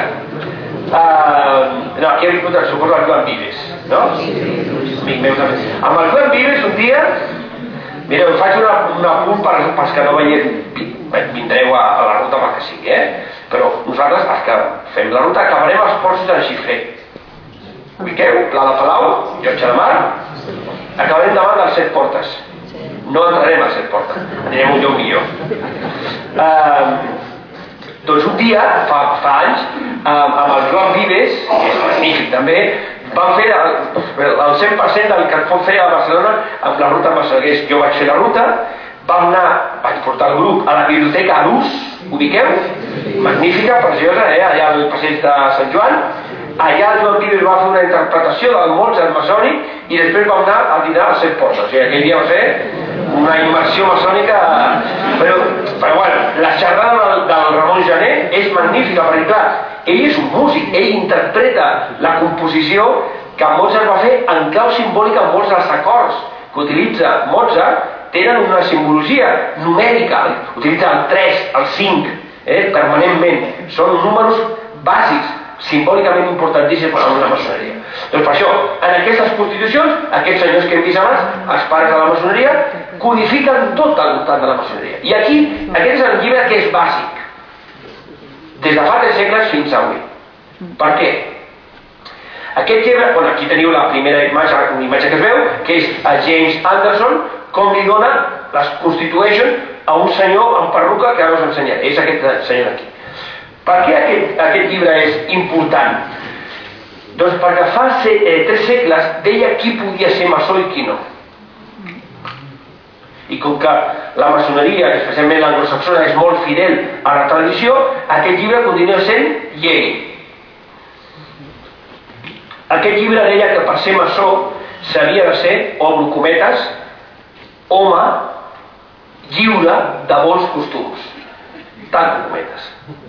No, aquí ha vingut, suposo, el Joan Vives, no? Amic meu també. Amb el Joan Vives un dia, mireu, faig un apunt pels que no vindreu a la ruta pel que sigui, però nosaltres, els que fem la ruta, acabarem els ports d'en Xifré. Ubiqueu? Pla de Palau, Llotja de Mar, acabarem davant dels 7 portes. No entrarem a 7 portes, anirem un lloc millor. Doncs un dia, fa anys, amb el Joan Vives, que és magnífic també, vam fer el 100% del que es pot fer a Barcelona amb la ruta maçoneria. Jo vaig fer la ruta, vaig portar el grup a la biblioteca Arús, ubiqueu? Magnífica, preciosa, allà al passeig de Sant Joan. Allà el Joan Vives va fer una interpretació del Mozart maçònic i després vam anar a dinar a 7 portes. O sigui, aquell dia va ser una immersió maçònica, però bueno, la xerrada del Ramon Jané és magnífica, perquè clar, ell és un músic, ell interpreta la composició que Mozart va fer en clau simbòlica. Molts dels acords que utilitza Mozart tenen una simbologia numèrica, utilitza el 3, el 5, permanentment, són números bàsics, simbòlicament importantíssims per a la maçoneria. Doncs per això, en aquestes constitucions, aquests senyors que hem vist abans, els pares de la maçoneria, codifiquen tot al voltant de la maçoneria. I aquí, aquest és el llibre que és bàsic, des de fa 3 segles fins avui. Per què? Aquest llibre, bueno, aquí teniu la primera imatge, una imatge que es veu, que és a James Anderson, com li dona les Constitution a un senyor amb perruca que ara us ensenyaré. És aquest senyor d'aquí. Per què aquest llibre és important? Doncs perquè fa 3 segles deia qui podia ser maçó i qui no. I com que la maçoneria, especialment l'anglosaxona, és molt fidel a la tradició, aquest llibre continua sent llei. Aquest llibre deia que per ser maçó s'havia de ser, obro cometes, home lliure de bons costums. Tanco cometes.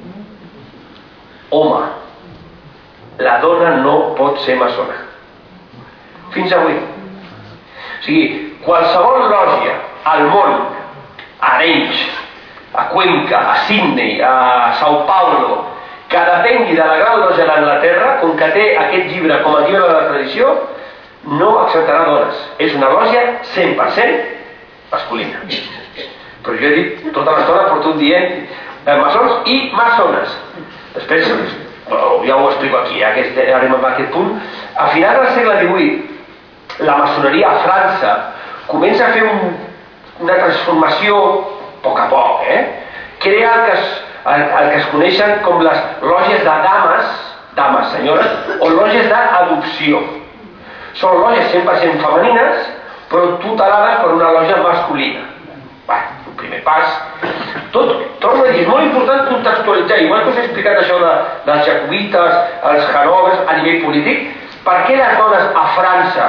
Home, la dona no pot ser maçona. Fins avui. O sigui, qualsevol lògia al món, a Arenys, a Cuenca, a Sydney, a Sao Paulo, que depengui de la Gran Lògia d'Anglaterra, com que té aquest llibre com a llibre de la tradició, no acceptarà dones. És una lògia 100% masculina. Però jo he dit, tota l'estona porto dient maçons i maçones. Després, ja ho explico aquí, que arribem a aquest punt. A finals del segle XVIII, la maçoneria a França comença a fer una transformació a poc, crea el que es coneixen com les lògies de dames, senyores, o lògies d'adopció. Són lògies 100% femenines, però tutelades per una lògia masculina. primer pas. Torno a dir, és molt important contextualitzar, igual que us he explicat això dels jacobites, els hanovers a nivell polític, per què les dones a França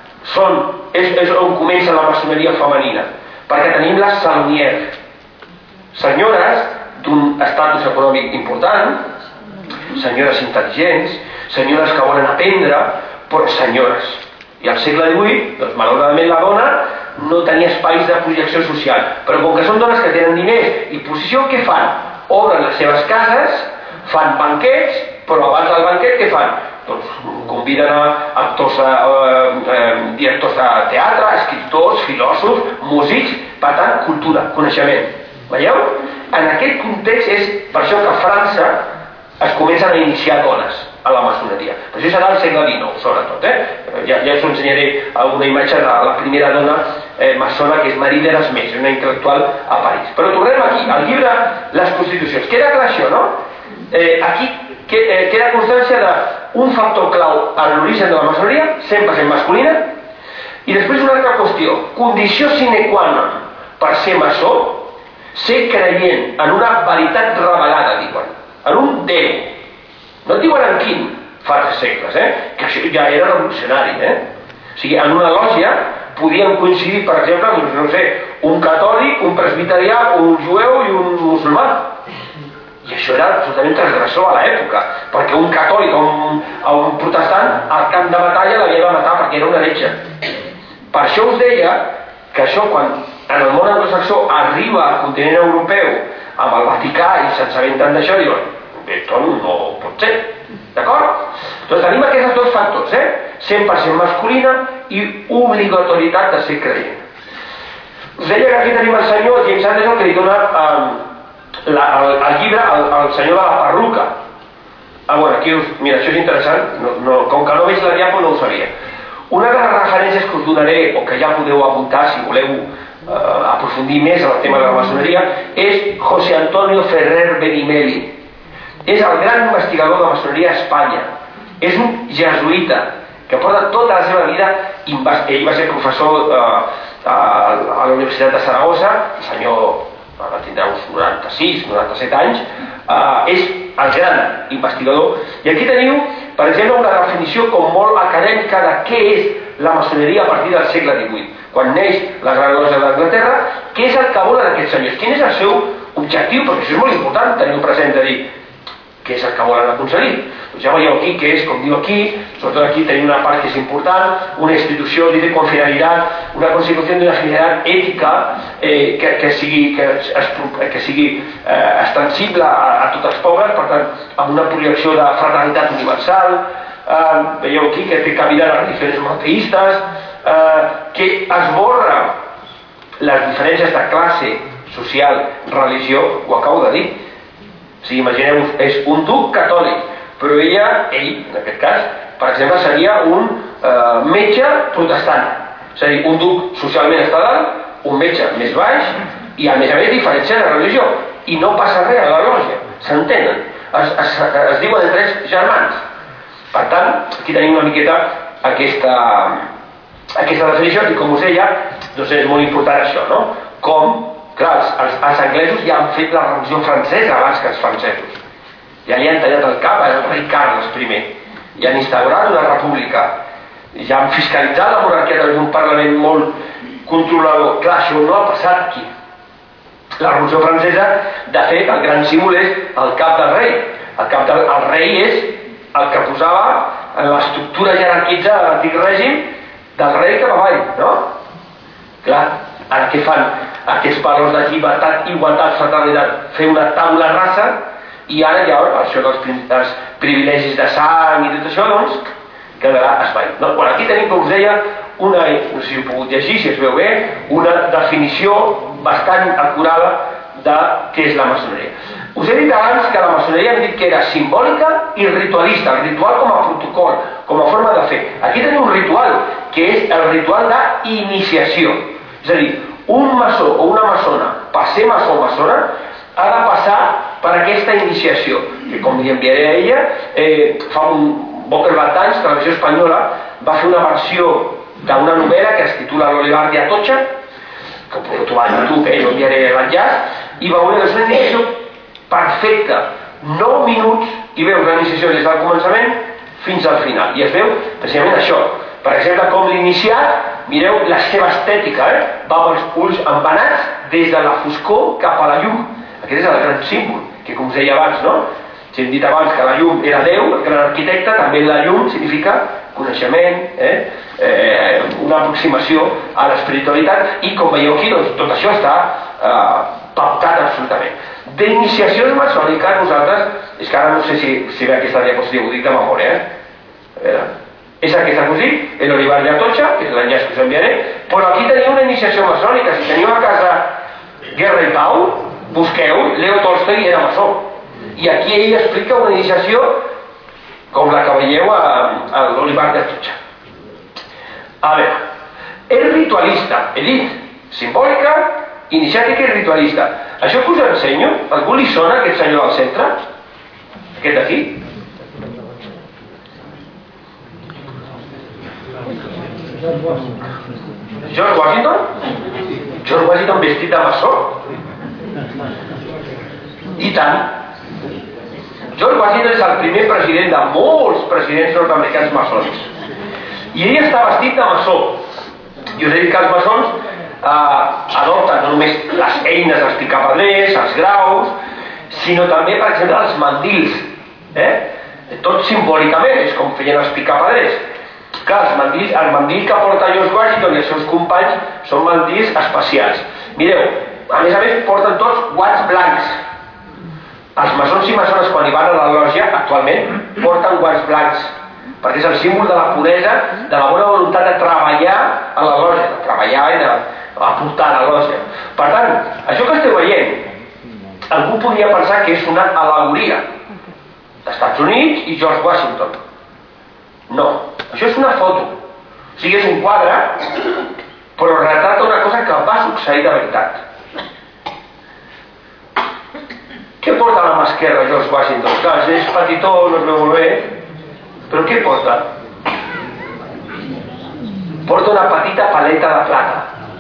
és on comença la maçoneria femenina? Perquè tenim les salonières, senyores d'un estatus econòmic important, senyores intel·ligents, senyores que volen aprendre, però senyores. I al segle XVIII, doncs, malauradament la dona no tenia espais de projecció social, però com que són dones que tenen diners i posició, què fan? Obren les seves cases, fan banquets, però abans del banquet què fan? Doncs conviden a actors, directors de teatre, escriptors, filòsofs, músics, per tant, cultura, coneixement. Veieu? En aquest context és per això que a França es comencen a iniciar dones a la maçoneria. Però això serà al segle XIX, sobretot. Ja us ensenyaré alguna imatge de la primera dona maçona, que és Marie d'Erasmus, una intel·lectual a París. Però tornem aquí, al llibre Les Constitucions. Queda clar això, no? Aquí queda constància d'un factor clau a l'origen de la maçoneria, 100% masculina, i després una altra qüestió, condició sine qua non per ser maçó, ser creient en una veritat revelada, diuen, en un Déu. No et diuen en quin, fa 3 segles, que això ja era revolucionari. O sigui, en una lògia podien coincidir, per exemple, no sé, un catòlic, un presbiterià, un jueu i un musulmà. I això era absolutament transgressor a l'època, perquè un catòlic o un protestant al camp de batalla l'havia de matar perquè era un heretge. Per això us deia que això, quan en el món anglosaxó arriba al continent europeu amb el Vaticà i se'n sabenten d'això, diuen, això no pot ser, d'acord? Doncs tenim aquests 2 factors, 100% masculina i obligatorietat de ser creient. Us deia que aquí tenim el senyor James Anderson, que li dona el llibre al senyor de la perruca. Bueno, aquí mira, això és interessant, com que no veig la diapo no ho sabia. Una de les referències que us donaré, o que ja podeu apuntar si voleu aprofundir més en el tema de la maçoneria, és José Antonio Ferrer Benimeli. És el gran investigador de maçoneria a Espanya. És un jesuïta que porta tota la seva vida, ell va ser professor a la Universitat de Saragossa, el senyor va tindre uns 96, 97 anys, és el gran investigador. I aquí teniu, per exemple, una definició com molt acadèmica de què és la maçoneria a partir del segle XVIII, quan neix la Gran Lògia d'Anglaterra. Què és el que volen aquests senyors? Quin és el seu objectiu? Perquè això és molt important tenir-ho present, de dir què és el que volen aconseguir. Doncs ja veieu aquí què és, com diu aquí, sobretot aquí tenim una part que és important, una institució con finalitat, una constitució d'una finalitat ètica que sigui extensible a tots els pobles, per tant, amb una projecció de fraternitat universal. Veieu aquí que té cabida les religions monoteistes, que esborra les diferències de classe, social, religió, ho acabo de dir. O sigui, imagineu-vos, és un duc catòlic, però ell, en aquest cas, per exemple, seria un metge protestant. És a dir, un duc socialment està dalt, un metge més baix, i a més diferència de religió. I no passa res a la lògia, s'entenen. Es diuen entre ells germans. Per tant, aquí tenim una miqueta aquesta definició, i com us deia, doncs és molt important això, no? Com, clar, els anglesos ja han fet la revolució francesa abans que els francesos. Ja li han tallat el cap al rei Carles I. I han instaurat una república. Ja han fiscalitzat la monarquia a través d'un parlament molt controlador. Clar, això no ha passat aquí. La revolució francesa, de fet, el gran símbol és el cap del rei. El rei és el que posava en l'estructura jerarquitzada de l'antic règim del rei cap avall, no? Clar, ara què fan aquests valors de llibertat, igualtat, fraternitat? Fer una taula rasa, i ara ja això dels privilegis de sang i tot això, doncs, quedarà espai. Bueno, aquí tenim, com us deia, no sé si ho he pogut llegir, si es veu bé, una definició bastant acurada de què és la maçoneria. Us he dit abans que la maçoneria hem dit que era simbòlica i ritualista, el ritual com a protocol, com a forma de fer. Aquí tenim un ritual, que és el ritual d'iniciació. És a dir, un maçó o una maçona, per ser maçó o maçona, ha de passar per aquesta iniciació, que com li enviaré a ella, fa un pocs anys, Televisió Espanyola va fer una versió d'una novel·la que es titula L'Olivar de Atocha, que ho podeu trobar a YouTube, jo enviaré l'enllaç, i veureu que és una iniciació perfecta, 9 minuts, i veus la iniciació des del començament fins al final, i es veu precisament això. Per exemple, com l'iniciat, mireu la seva estètica, va amb els ulls empanats des de la foscor cap a la llum. Aquest és el gran símbol, que com us deia abans, no? Si hem dit abans que la llum era Déu, el gran arquitecte, també la llum significa coneixement, una aproximació a l'espiritualitat, i com veieu aquí, doncs, tot això està pactat absolutament. D'iniciacions maçòniques, nosaltres, és que ara no sé si ve aquesta diapositiva, ho dic de memòria, a veure, és aquesta que us dic, l'Olivar de Atocha, que és l'enllaç que us enviaré, però aquí teniu una iniciació maçònica. Si teniu a casa Guerra i Pau, busqueu, Leo Tolstoi era maçó, i aquí ell explica una iniciació com la que veieu a l'Olivar de Atocha. A veure, és ritualista, he dit, simbòlica, iniciàtica i ritualista. Això que us ensenyo, algú li sona aquest senyor del centre? Aquest d'aquí? George Washington? George Washington vestit de maçó? I tant. George Washington és el primer president de molts presidents nord-americans maçons. I ell està vestit de maçó. I us he dit que els maçons adopten no només les eines dels picapedrers, els graus, sinó també, per exemple, els mandils. Tot simbòlicament, és com feien els picapedrers. Clar, el mandil que porta George Washington i els seus companys són mandils especials. Mireu, a més, porten tots guants blancs. Els maçons i maçones, quan hi van a la lògia, actualment, porten guants blancs, perquè és el símbol de la puresa, de la bona voluntat de treballar a la lògia, de treballar i d'aportar a la lògia. Per tant, això que esteu veient, algú podria pensar que és una al·legoria d'Estats Units i George Washington. No, això és una foto. O sigui, és un quadre, però retrata una cosa que va succeir de veritat. Què porta a la mà esquerra George Washington? Clar, és petitó, no es veu molt bé, però què porta? Porta una petita paleta de plata,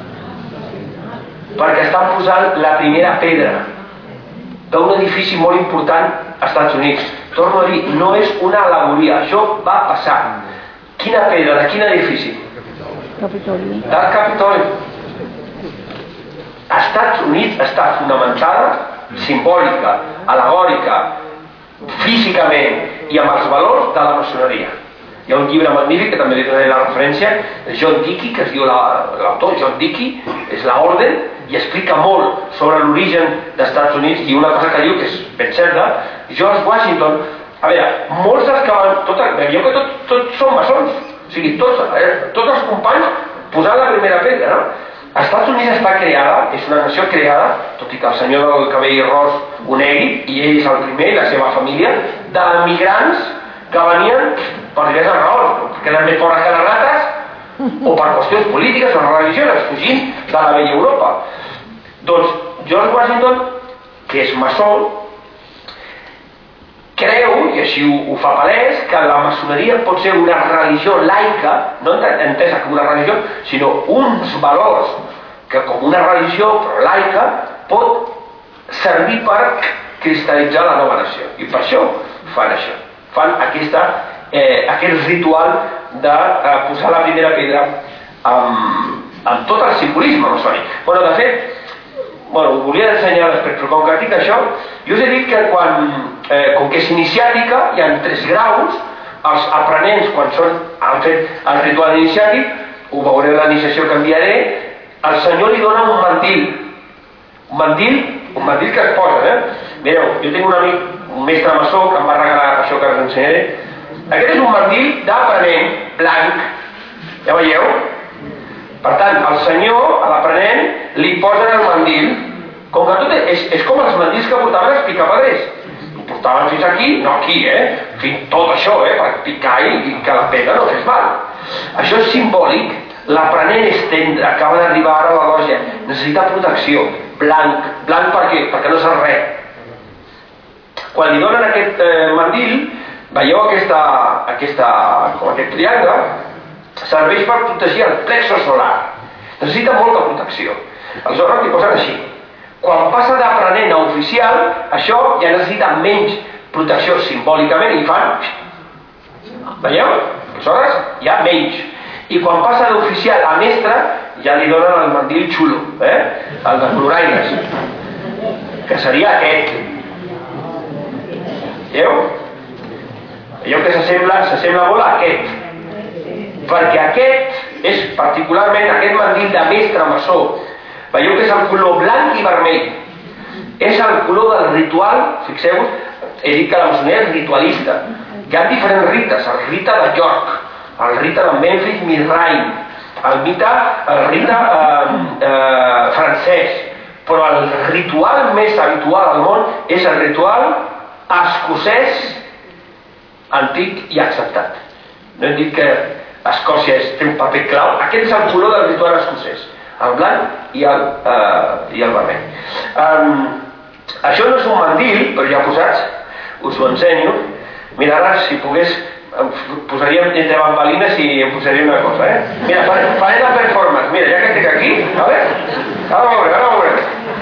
perquè estan posant la primera pedra d'un edifici molt important als Estats Units. Torno a dir, no és una al·legoria, això va passar. Quina pedra, de quin edifici? Capitoli. Del Capitoli. Als Estats Units està fonamentada, simbòlica, al·legòrica, físicament i amb els valors de la maçoneria. Hi ha un llibre magnífic que també li donaré la referència, John Dickey, que es diu l'autor John Dickey, és l'Orden, i explica molt sobre l'origen dels Estats Units, i una cosa que diu que és ben certa, George Washington, a veure, molts dels que van, veieu que tots són maçons, o sigui, tots els companys posant la primera pedra, no? Els Estats Units està creada, és una nació creada, tot i que el senyor del cabell ros ho negui, i ell és el primer, i la seva família, d'emigrants que venien per diverses raons, perquè eren més pobres que les rates, o per qüestions polítiques o religioses, fugint de la vella Europa. Doncs George Washington, que és maçó, creu, i així ho fa palès, que la maçoneria pot ser una religió laica, no entesa com una religió, sinó uns valors que com una religió però laica pot servir per cristal·litzar la nova nació. I per això fan això. Fan aquest ritual de posar la primera pedra amb tot el simbolisme maçònic. De fet, ho volia ensenyar després, però com que dic això, jo us he dit que com que és iniciàtica, hi ha 3 graus, els aprenents, quan han fet el ritual iniciàtic, ho veureu a la iniciació que enviaré, el senyor li dona un mandil que es posa, Mireu, jo tinc un amic, un mestre maçó, que em va regalar això que us ensenyaré. Aquest és un mandil d'aprenent, blanc, ja veieu? Per tant, el senyor, a l'aprenent, li posen el mandil, com que tot és com els mandils que portaven els picapedrers. Ho portaven fins aquí, no aquí, fins tot això, per picar i que la pedra no fes mal. Això és simbòlic, l'aprenent és tendre, acaba d'arribar ara a la lògia, necessita protecció, blanc per què? Perquè no sap res. Quan li donen aquest mandil, veieu aquest triangle, serveix per protegir el plexo solar. necessita molta protecció. Aleshores li posen així. Quan passa d'aprenent a oficial, això ja necessita menys protecció simbòlicament i fan... Veieu? Aleshores ja menys. I quan passa d'oficial a mestre, ja li donen el mandil xulo, el de coloraines, que seria aquest. Veieu? Veieu que s'assembla molt a aquest. Perquè aquest és particularment aquest mandil de mestre maçó. Veieu que és el color blanc i vermell. És el color del ritual, fixeu-vos, he dit que la maçoneria és ritualista. Hi ha diferents rites, el rite de York, el rite de Memphis Mizraim, el rite francès, però el ritual més habitual al món és el ritual escocès antic i acceptat. No hem dit que Escòcia té un paper clau. Aquest és el color del ritual escocès, el blanc i el vermell. Això no és un mandil, però ja posats, us ho ensenyo. Mira, ara si pogués posaríem entre bambalines i em posaria una cosa, Mira, faré la performance. Mira, ja que estic aquí, a veure? Ara veurem.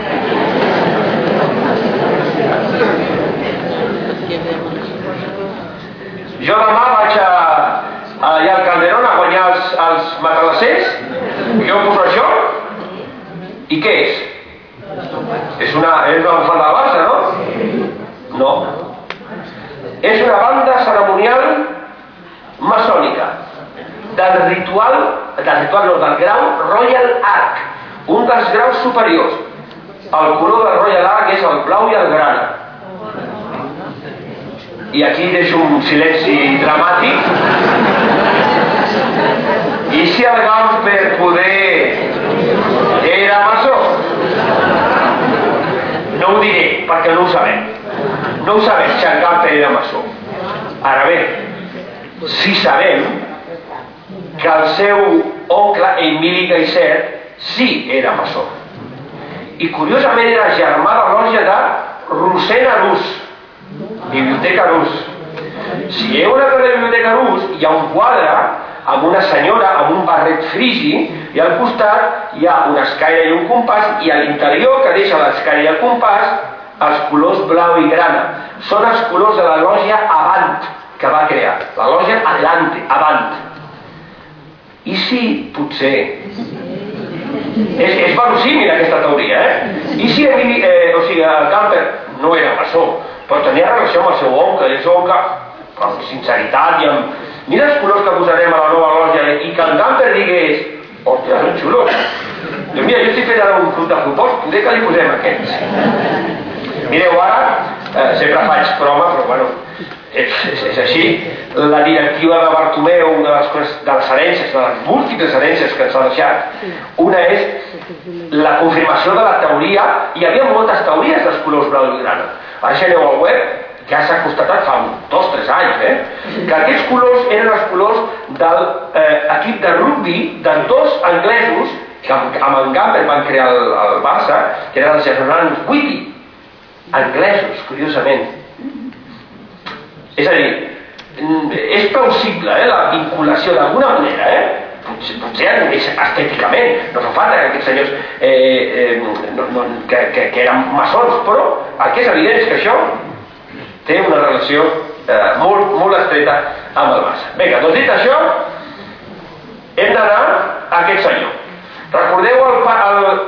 Jo demà vaig allà al Calderón a guanyar els matalassers. Jo poso això. I què és? És una bufanda de Barça, no? No. És una banda ceremonial maçònica del grau Royal Arc, un dels graus superiors. El color del Royal Arc és el blau i el grana. I aquí deixo un silenci dramàtic. I si el Gamper poder era maçó? No ho diré, perquè no ho sabem. No ho sabem si el Gamper era maçó. Ara bé, si sabem que el seu oncle Emili Gaisset sí era maçó. I curiosament era germà de lògia de Rossend Arús, Biblioteca Arús. Si heu anat a la Biblioteca Arús, hi ha un quadre amb una senyora amb un barret frigi i al costat hi ha una escaire i un compàs, i a l'interior, que deixa l'escaire i el compàs, els colors blau i grana. Són els colors de la lògia Avant que va crear, la lògia Adelante, Avant. I si potser és verossímil aquesta teoria, I si el Gamper no era maçó, però tenia relació amb el seu oncle, i el seu oncle amb sinceritat i amb... Mira els colors que posarem a la nova lògia, i que el Gamper digués, hòstia, són xulos. Doncs mira, jo estic fent ara un club de futbol, poder que li posem aquests. Mireu, ara sempre faig broma, però bueno, és així. La directiva de Bartomeu, una de les coses, de les herències, de les múltiples herències que ens ha deixat, una és la confirmació de la teoria. Hi havia moltes teories dels colors blau i grana. Ara si aneu al web, ja s'ha constatat fa 2 o 3 anys, que aquests colors eren els colors de l'equip de rugby de 2 anglesos que amb en Gamper van crear el Barça, que eren els germans Whitty, anglesos, curiosament. És a dir, és plausible la vinculació d'alguna manera, potser estèticament, no fa falta que aquests senyors que eren maçons, però el que és evident és que això té una relació molt estreta amb el Barça. Vinga, doncs dit això, hem d'anar a aquest senyor. Recordeu el...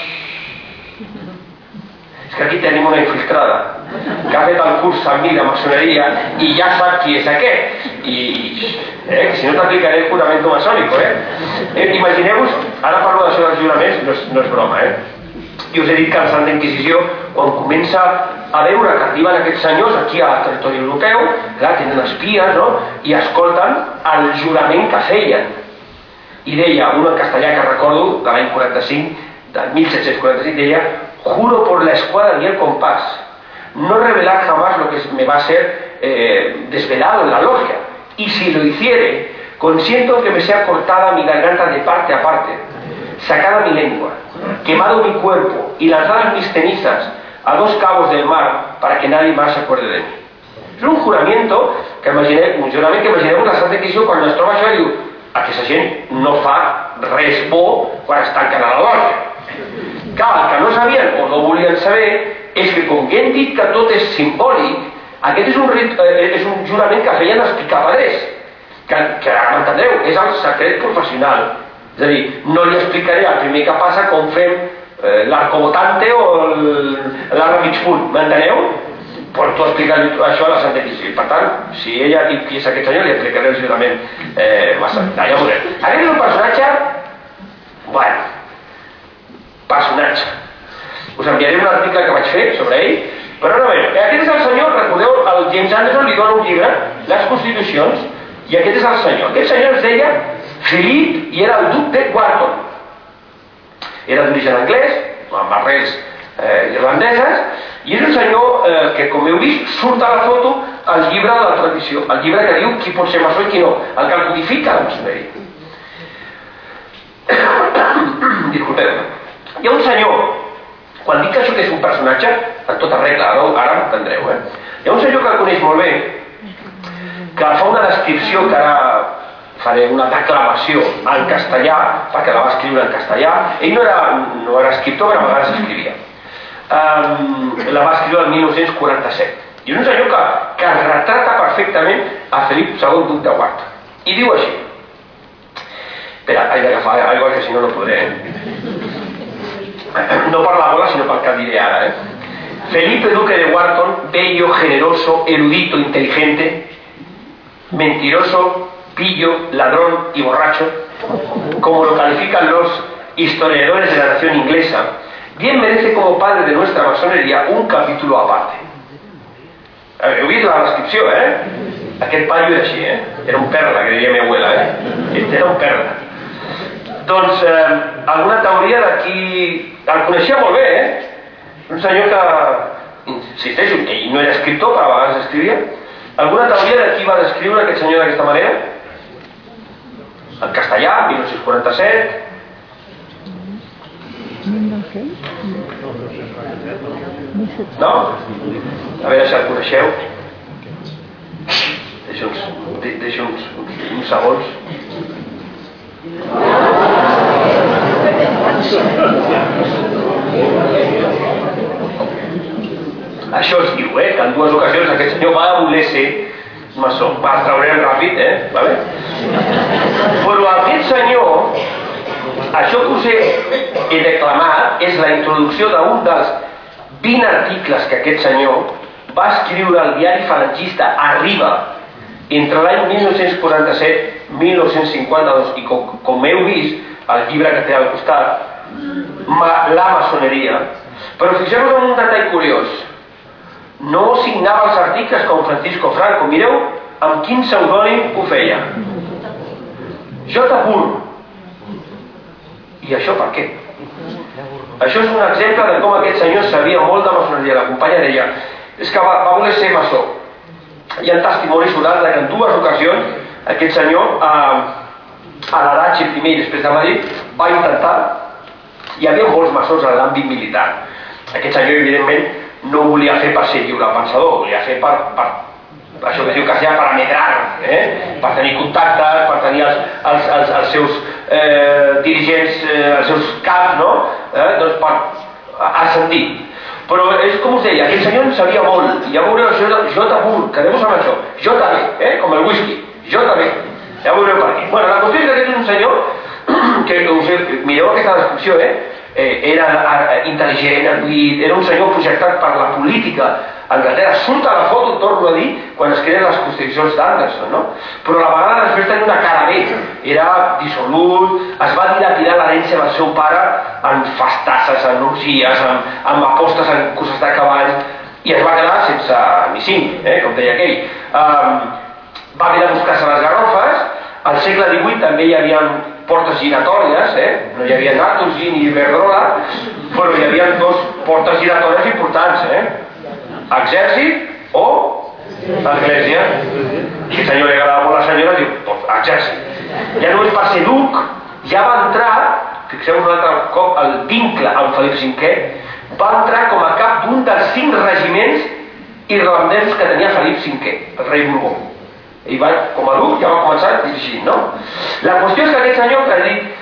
És que aquí tenim una infiltrada que ha fet el curs amb mi de maçoneria i ja sap qui és aquest. I si no t'aplicaré el juramento maçònico, Imagineu-vos, ara parlo d'això dels juraments, no és broma, I us he dit que la Santa Inquisició, quan comença a veure que arriben aquests senyors aquí al territori europeu, clar, tenen espies, no?, i escolten el jurament que feien. I deia, un en castellà que recordo, de l'any 45, del 1745, deia: juro por la escuadra y el compás no revelar jamás lo que me va a ser desvelado en la logia, y si lo hiciere, consiento que me sea cortada mi garganta de parte a parte, sacada mi lengua, quemado mi cuerpo y lanzadas mis cenizas a 2 cabos del mar para que nadie más se acuerde de mí. És un jurament que imagineu la Santa Inquisició quan es troba això i diu: aquesta gent no fa res bo quan es tanquen a la lògia. Clar, el que no sabien o no volien saber és que com que hem dit que tot és simbòlic, aquest és un jurament que feien els picapaders, que ara m'entendreu, és el secret professional. És a dir, no li explicaré al primer que passa com fem l'arcobotante o l'arc mig punt, m'enteneu? Però tu explicar-li això a la Santa Inquisició. Per tant, si ella diu qui és aquest senyor, li explicaré el jurament massa. Ja ho veurem. Aquest és un personatge, bueno, personatge. Us enviaré un article que vaig fer sobre ell, però no veure. Aquest és el senyor, recordeu, el James Anderson li dona un llibre, Les Constitucions, i aquest és el senyor. Aquest senyor es deia Philip i era el duc de Wharton. Era d'origen anglès, amb arrels irlandeses, i és un senyor que, com heu vist, surt a la foto al llibre de la tradició, el llibre que diu qui pot ser maçó i qui no, el que codifica la maçoneria. Disculpeu. Hi ha un senyor, quan dic que això que és un personatge, en tota regla, ara m'entendreu, hi ha un senyor que el coneix molt bé, que fa una descripció que ara faré una declamació en castellà, perquè la va escriure en castellà. Ell no era escriptor, però a vegades escrivia. La va escriure el 1947. I és un senyor que retrata perfectament a Felip II, duc de Wharton. I diu així. Espera, he d'agafar aigua que si no no podré. No per la bola, sinó pel que diré ara. Felipe Duque de Wharton, bello, generoso, erudito, inteligente, mentiroso, pillo, ladrón y borracho, como lo califican los historiadores de la nación inglesa, bien merece como padre de nuestra masonería un capítulo aparte. Heu vist la descripció, Aquest paio era així, Era un perla, que diria mi abuela, Este era un perla. Doncs, alguna teoria d'aquí... El coneixia molt bé, Un senyor que, insisteixo, ell no era escriptor, però a vegades escrivia. Alguna teoria de qui va descriure aquest senyor d'aquesta manera? En castellà, 1947. No? A veure si el coneixeu. Deixa uns segons. Això es diu, que en dues ocasions aquest senyor va voler ser maçó. Va, el traurem ràpid, vale? Però aquest senyor, això que us he declamat és la introducció d'un dels 20 articles que aquest senyor va escriure al diari falangista Arriba entre l'any 1947-1952 i com heu vist el llibre que té al costat, La maçoneria. Però fixeu-vos en un detall curiós. No signava els articles com Francisco Franco. Mireu amb quin pseudònim ho feia. J. Bull. I això per què? Això és un exemple de com aquest senyor sabia molt de maçoneria. La companya deia, és que va voler ser maçó. Hi ha testimonis orals que en dues ocasions aquest senyor a l'Arache primer i després de Madrid va intentar. Hi havia molts maçons en l'àmbit militar. Aquest senyor evidentment no ho volia fer per ser lliure pensador, ho volia fer per això que es diu que sigui per amedrar, per tenir contactes, per tenir els seus dirigents, els seus caps, no? Doncs per ascendir. Però és com us deia, aquest senyor en sabia molt, i ja veureu això, J. Bull, quedem-nos amb això, JB, com el whisky, JB, ja veureu per aquí. Bueno, la qüestió és que aquest és un senyor que, mireu aquesta descripció, era intel·ligent, era un senyor projectat per la política. Anglaterra surt a la foto, torno a dir, quan es creen les constitucions d'Anderson, no? Però a la vegada després tenia una cara bé, era dissolut, es va dilapidar l'herència del seu pare en festasses, en orgies, en apostes en curses de cavalls, i es va quedar sense ni cinc, com deia aquell. Va haver de buscar-se les garrofes. Al segle XVIII també hi havia portes giratòries, no hi havia Natuzzi ni Iberdrola, però hi havia dos portes giratòries importants, exèrcit o església. I el senyor li agradava molt a la senyora, diu, exèrcit. Ja només per ser duc, ja va entrar, fixeu un altre cop, el vincle amb Felip V, va entrar com a cap d'un dels 5 regiments irlandesos que tenia Felip V, el rei Borbó. Ell va, com a duc, ja va començar dirigint, no? La qüestió és que aquest senyor, que ha dit,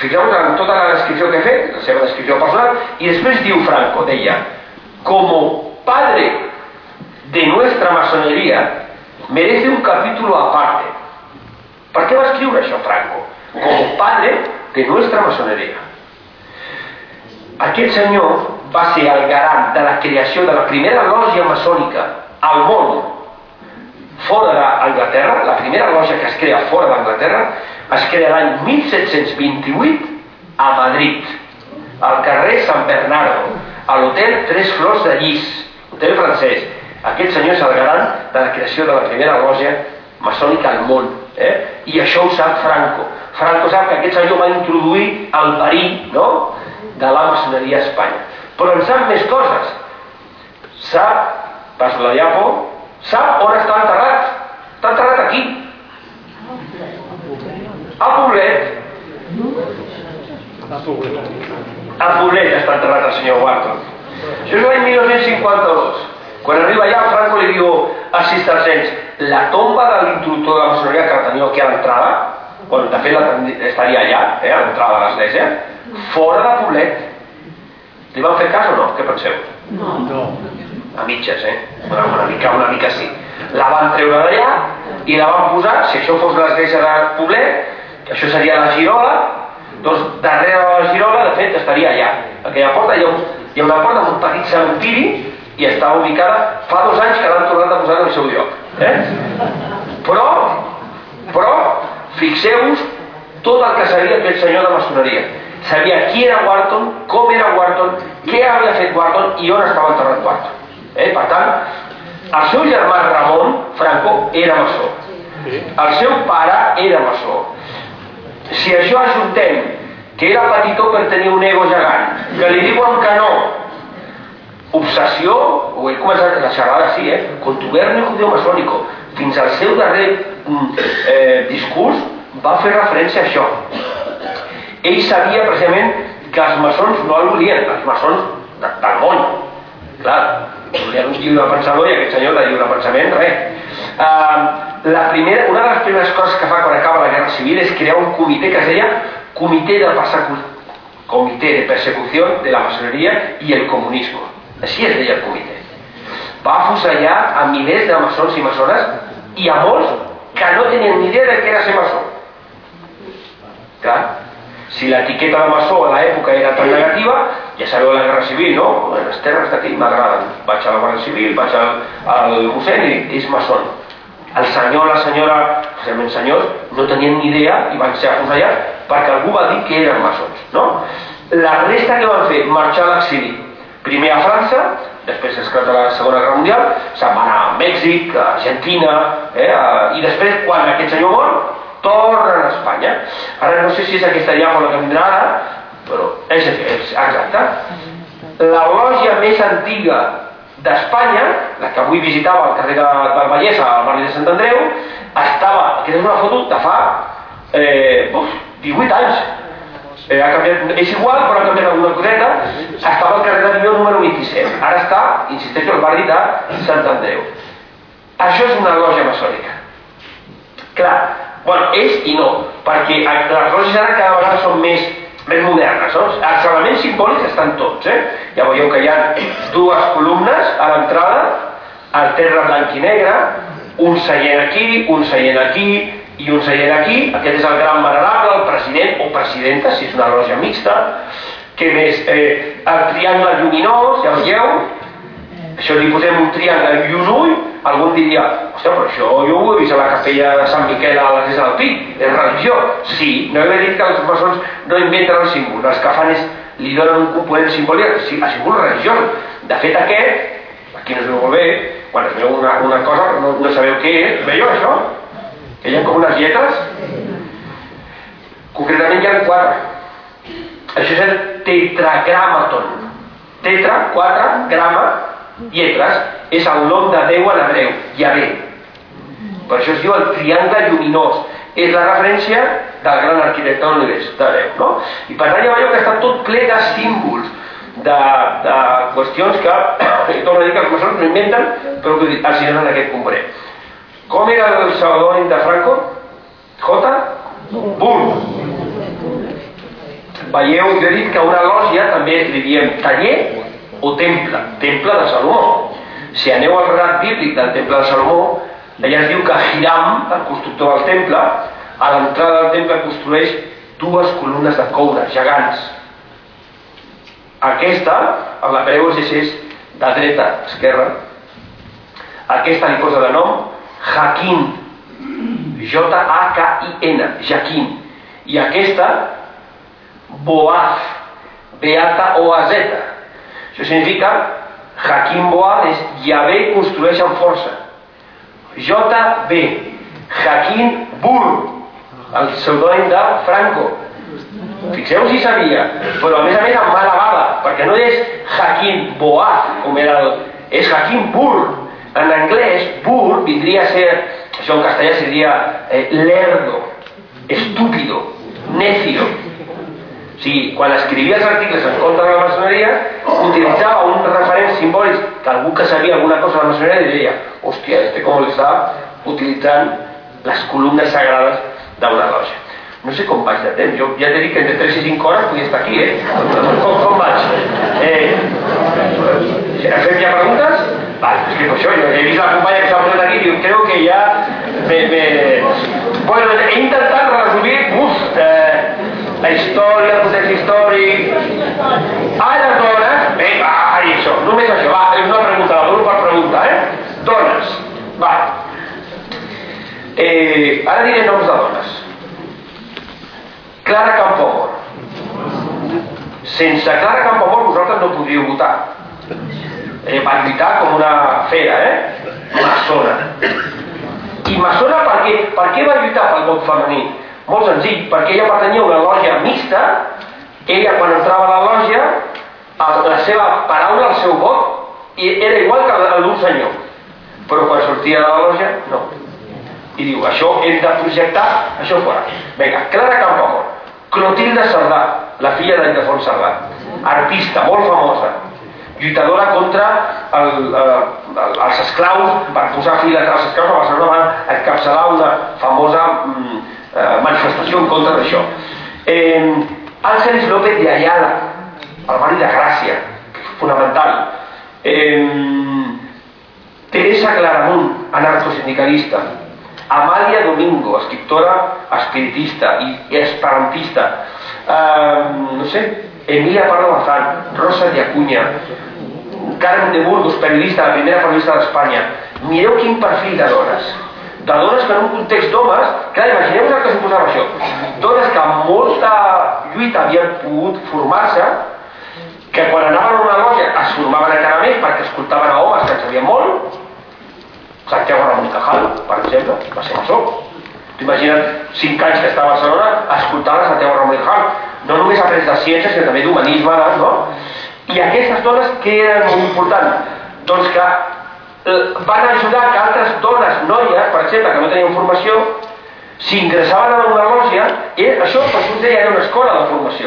Fixeu-vos en tota la descripció que he fet, la seva descripció personal, i després diu Franco, deia, como padre de nuestra masonería merece un capítulo aparte. Per què va escriure això Franco? Como padre de nuestra masonería. Aquest senyor va ser el garant de la creació de la primera lògia maçònica al món fora d'Anglaterra. La primera lògia que es crea fora d'Anglaterra es crea l'any 1728 a Madrid, al carrer San Bernardo, a l'hotel Tres Flors de Llis, hotel francès. Aquest senyor és el garant de la creació de la primera lògia maçònica al món, i això ho sap Franco. Franco sap que aquest senyor va introduir el perill, no?, de la maçoneria a Espanya. Però en sap més coses. Sap, passo la diapo, sap on està enterrat. Està enterrat aquí, a Poblet. A Poblet està enterrat el senyor Wharton. Això és l'any 1952. Quan arriba allà, Franco li diu als cistercencs: la tomba de l'introductor de la maçoneria que teniu aquí a l'entrada, bueno, de fet estaria allà, a l'entrada de l'església, fora de Poblet. Li van fer cas o no? Què penseu? No. A mitges, una mica sí. La van treure d'allà i la van posar, si això fos l'església de Poblet, que això seria la Girola, doncs darrere de la Girola, de fet, estaria allà. Aquella porta, hi ha una porta amb un petit cementiri i estava ubicada, fa 2 anys que l'han tornat a posar en el seu lloc. Però fixeu-vos tot el que sabia aquest senyor de maçoneria. Sabia qui era Wharton, com era Wharton, què havia fet Wharton i on estava enterrat Wharton. Per tant, el seu germà Ramon Franco era maçó. El seu pare era maçó. Si això ajuntem que era petitó per tenir un ego gegant, que li diuen que no, obsessió, ho he començat a xerrar així, contubernio judeo-maçònico, fins al seu darrer discurs va fer referència a això. Ell sabia precisament que els maçons no el volien, els maçons del món. Clar, volien un lliure pensador i aquest senyor de lliure pensament, res. Una de les primeres coses que fa quan acaba la Guerra Civil és crear un comitè que es deia Comitè de Persecució de la Maçoneria i el Comunisme. Així es deia el comitè. Va afusellar a milers de maçons i maçones i a molts que no tenien ni idea de què era ser maçó. Clar, si l'etiqueta de maçó a l'època era tan negativa, ja sabeu la Guerra Civil, no? Les terres d'aquí m'agraden. Vaig a la Guàrdia Civil, vaig al mossèn i és maçó. El senyor, la senyora, especialment senyors, no tenien ni idea i van ser afusellats perquè algú va dir que eren maçons, no? La resta que van fer, marxar a l'exili. Primer a França, després esclata la Segona Guerra Mundial, se'n va anar a Mèxic, a Argentina, i després, quan aquest senyor mor, tornen a Espanya. Ara no sé si és aquesta llama la que vindrà ara, però és exacte. La lògia més antiga d'Espanya, la que avui visitava al carrer del Vallès, al barri de Sant Andreu, estava, aquesta és una foto de fa 18 anys. Ha canviat, és igual, però ha canviat alguna coseta. Estava al carrer de Mió número 27. Ara està, insisteixo, al barri de Sant Andreu. Això és una lògia maçònica. Clar, bueno, és i no, perquè les lògies ara cada vegada són més modernes, no? Els elements simbòlics estan tots, Ja veieu que hi ha 2 columnes a l'entrada, el terra blanc i negre, un seient aquí, un seient aquí i un seient aquí. Aquest és el gran venerable, el president o presidenta, si és una lògia mixta. Què més? El triangle lluminós, ja veieu? Això li posem un triangle i un ull. Algú diria, hòstia, però això jo ho he vist a la capella de Sant Miquel a l'església del Pi, és religió. Sí, no he dit que els maçons no inventen el símbol, els que fan és, li donen un component simbòlic a símbol religiós. De fet aquest, aquí no es veu molt bé, quan es veu una cosa no sabeu què és, veieu això? Que hi ha com unes lletres? Concretament hi ha 4. Això és el tetragramaton. Tetra, 4, grama, lletres, és el nom de Déu en hebreu, Yahvé. Per això es diu el triangle lluminós. És la referència del gran arquitecte de l'univers, de Déu, no? I per tant ja veieu que està tot ple de símbols, de qüestions que, torno a dir que els maçons no inventen, però que els hi donen aquest component. Com era el pseudònim de Franco? J. Bull. veieu, jo he dit que una lògia també li diem taller o temple, temple de Salomó. Si aneu al relat bíblic del temple de Salomó, allà es diu que Hiram, el constructor del temple, a l'entrada del temple construeix 2 columnes de coure gegants. Aquesta, a l'hebreu és de dreta a esquerra, aquesta li posa de nom Jaquín, J-A-K-I-N, Jaquín, i aquesta Boaz, B-A-T-O-A-Z. Això significa Jaquín Boaz és Yahvé construeix amb força. J-B, Jaquín Bur, el pseudònim de Franco. Fixeu si sabia, però a més amb mala bava, perquè no és Jaquín Boaz, com era és Jaquín Bur. En anglès, Bur vindria a ser, això en castellà seria lerdo, estúpido, necio. O sigui, quan escrivia els articles en contra de la maçoneria, utilitzava un referent simbòlic que algú que sabia alguna cosa de la maçoneria diria, hòstia, com està utilitzant les columnes sagrades d'una lògia. No sé com vaig de temps, jo ja t'he dit que entre 3 i 5 hores podia estar aquí, Com vaig? Fem ja preguntes? Vale, és que per això, jo he vist la companya que s'ha posat aquí i diu, creo que ja Bueno, he intentat resumir la història, el context històric. Les dones, això, només això, va, és una pregunta, la dono per pregunta, Dones, va. Ara diré noms de dones. Clara Campoamor. Sense Clara Campoamor vosaltres no podríeu votar. Va lluitar com una fera, maçona. I maçona per què va lluitar pel vot femení? Molt senzill, perquè ella pertanyia a una lògia mixta. Ella quan entrava a la lògia, la seva paraula, el seu vot era igual que el d'un senyor, però quan sortia de la lògia, no. I diu, això hem de projectar això fora. Vinga, Clara Campoamor. Clotilde Cerdà, la filla d'Ildefons Cerdà, artista molt famosa, lluitadora contra els esclaus, per posar fi als esclaus a Barcelona, van encapçalar una famosa manifestació en contra d'això. Ángeles López de Ayala, el marit de Gràcia, fonamental. Teresa Claramunt, anarcosindicalista. Amalia Domingo, escriptora espiritista i esperantista. No sé, Emilia Pardo Bazán, Rosa de Acuña, Carmen de Burgos, periodista, la primera periodista d'Espanya. Mireu quin perfil de dones. De dones que en un context d'homes, clar, imagineu-vos el que suposava això. Dones que amb molta lluita havien pogut formar-se, que quan anaven a una lògia es formaven encara més perquè escoltaven a homes que en sabien molt. Santiago Ramón y Cajal, per exemple, va ser maçó. T'imagina't 5 anys que estava a Barcelona escoltant a Santiago Ramón y Cajal. No només après de ciències, sinó també d'humanisme, no? I aquestes dones, què eren molt important? Doncs que van ajudar que altres dones, noies, per exemple, que no tenien formació, s'ingressaven a una lògia, i això per això deia era una escola de formació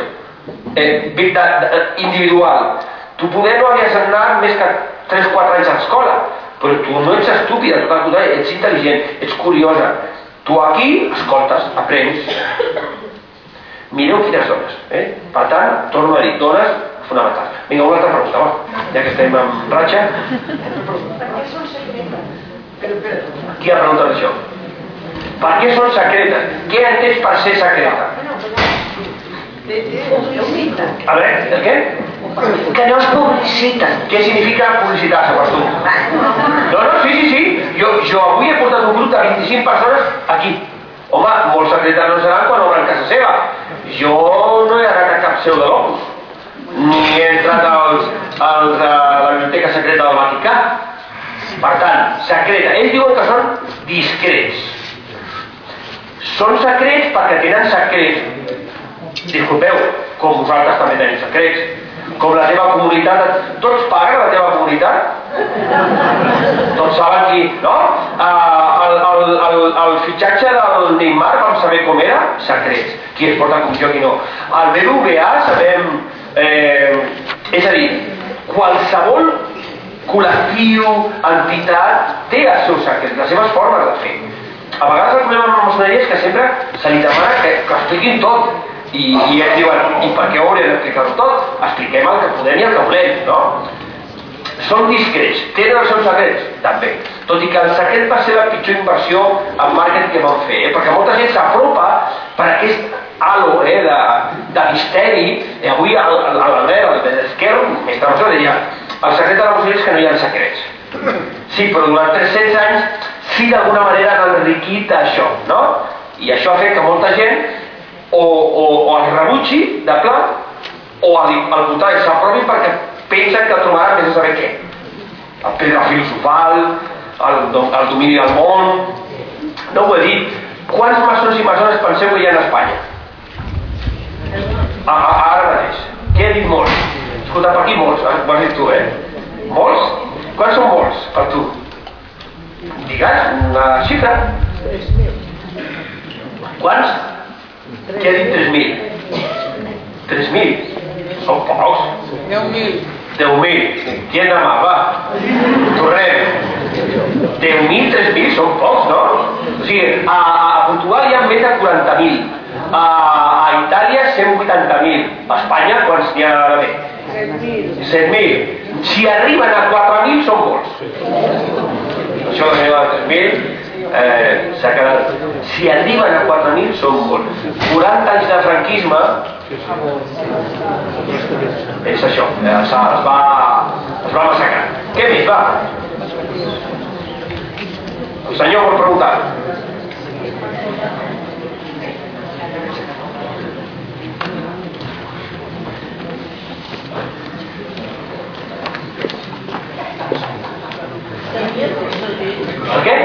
individual. Tu poder no havies anat més que 3-4 anys a l'escola, però tu no ets estúpida, tot el contrari, ets intel·ligent, ets curiosa. Tu aquí escoltes, aprens. Mireu quines dones. Per tant, torno a dir, dones fonamentals. Vinga, una altra pregunta, va, ja que estem en ratxa. Per què són secretes? Qui ha preguntat això? Per què són secretes? Què entens per ser secreta? A veure, el què? Que no es publiciten. Què significa publicitar, segons tu? No, sí. Jo avui he portat un grup de 25 persones aquí. Home, molts secretes no seran quan obren casa seva. Jo no he anat a cap seu de l'Opus, ni he entrat a la biblioteca secreta del Vaticà. Per tant, secreta. Ells diuen que són discrets. Són secrets perquè tenen secrets. Disculpeu, com vosaltres també teniu secrets. Com la teva comunitat. Tots paguen la teva comunitat? Tots saben qui, no? El fitxatge del Neymar vam saber com era? Secrets. Qui es porta a comissió, qui no. El BBVA sabem... és a dir, qualsevol col·lectiu, entitat, té els seus secrets, les seves formes de fer. A vegades el problema amb la maçoneria és que sempre se li demana que expliquin tot. I ells diuen, i per què ho haurem d'explicar-ho tot? Expliquem el que podem i el que volem, no? Són discrets, tenen els seus secrets? També. Tot i que el secret va ser la pitjor inversió en màrqueting que van fer, perquè molta gent s'apropa per aquest halo de misteri, i avui l'Albert, l'esquerra, mestre Massó, deia el secret de la maçoneria és que no hi ha secrets. Sí, però durant 300 anys sí d'alguna manera han enriquit això, no? I això ha fet que molta gent o el rebutgi de pla o al contrari s'apropi perquè pensen que trobaran més a saber què. La pedra filosofal, el domini del món. No ho he dit. Quants maçons i maçones penseu que hi ha a Espanya? Ara mateix. Què he dit molts? Escolta, per aquí molts, ho has dit tu, Molts? Quants són molts per tu? Digues una xifra. 3.000. Quants? Què ha dit 3.000? 3.000? Són pocs. 10.000. 10.000. Qui és demà? Va. Tornem. 10.000, 3.000 són pocs, no? O sigui, a Portugal hi ha més de 40.000. A Itàlia 180.000. A Espanya quants n'hi ha d'haver? 7.000. Si arriben a 4.000 són molts. Això que aneu a 3.000 s'ha quedat. Si arriben a 4.000 són molts. 40 anys de franquisme és això, es va massacrar. Què més, va? El senyor vol preguntar. El què?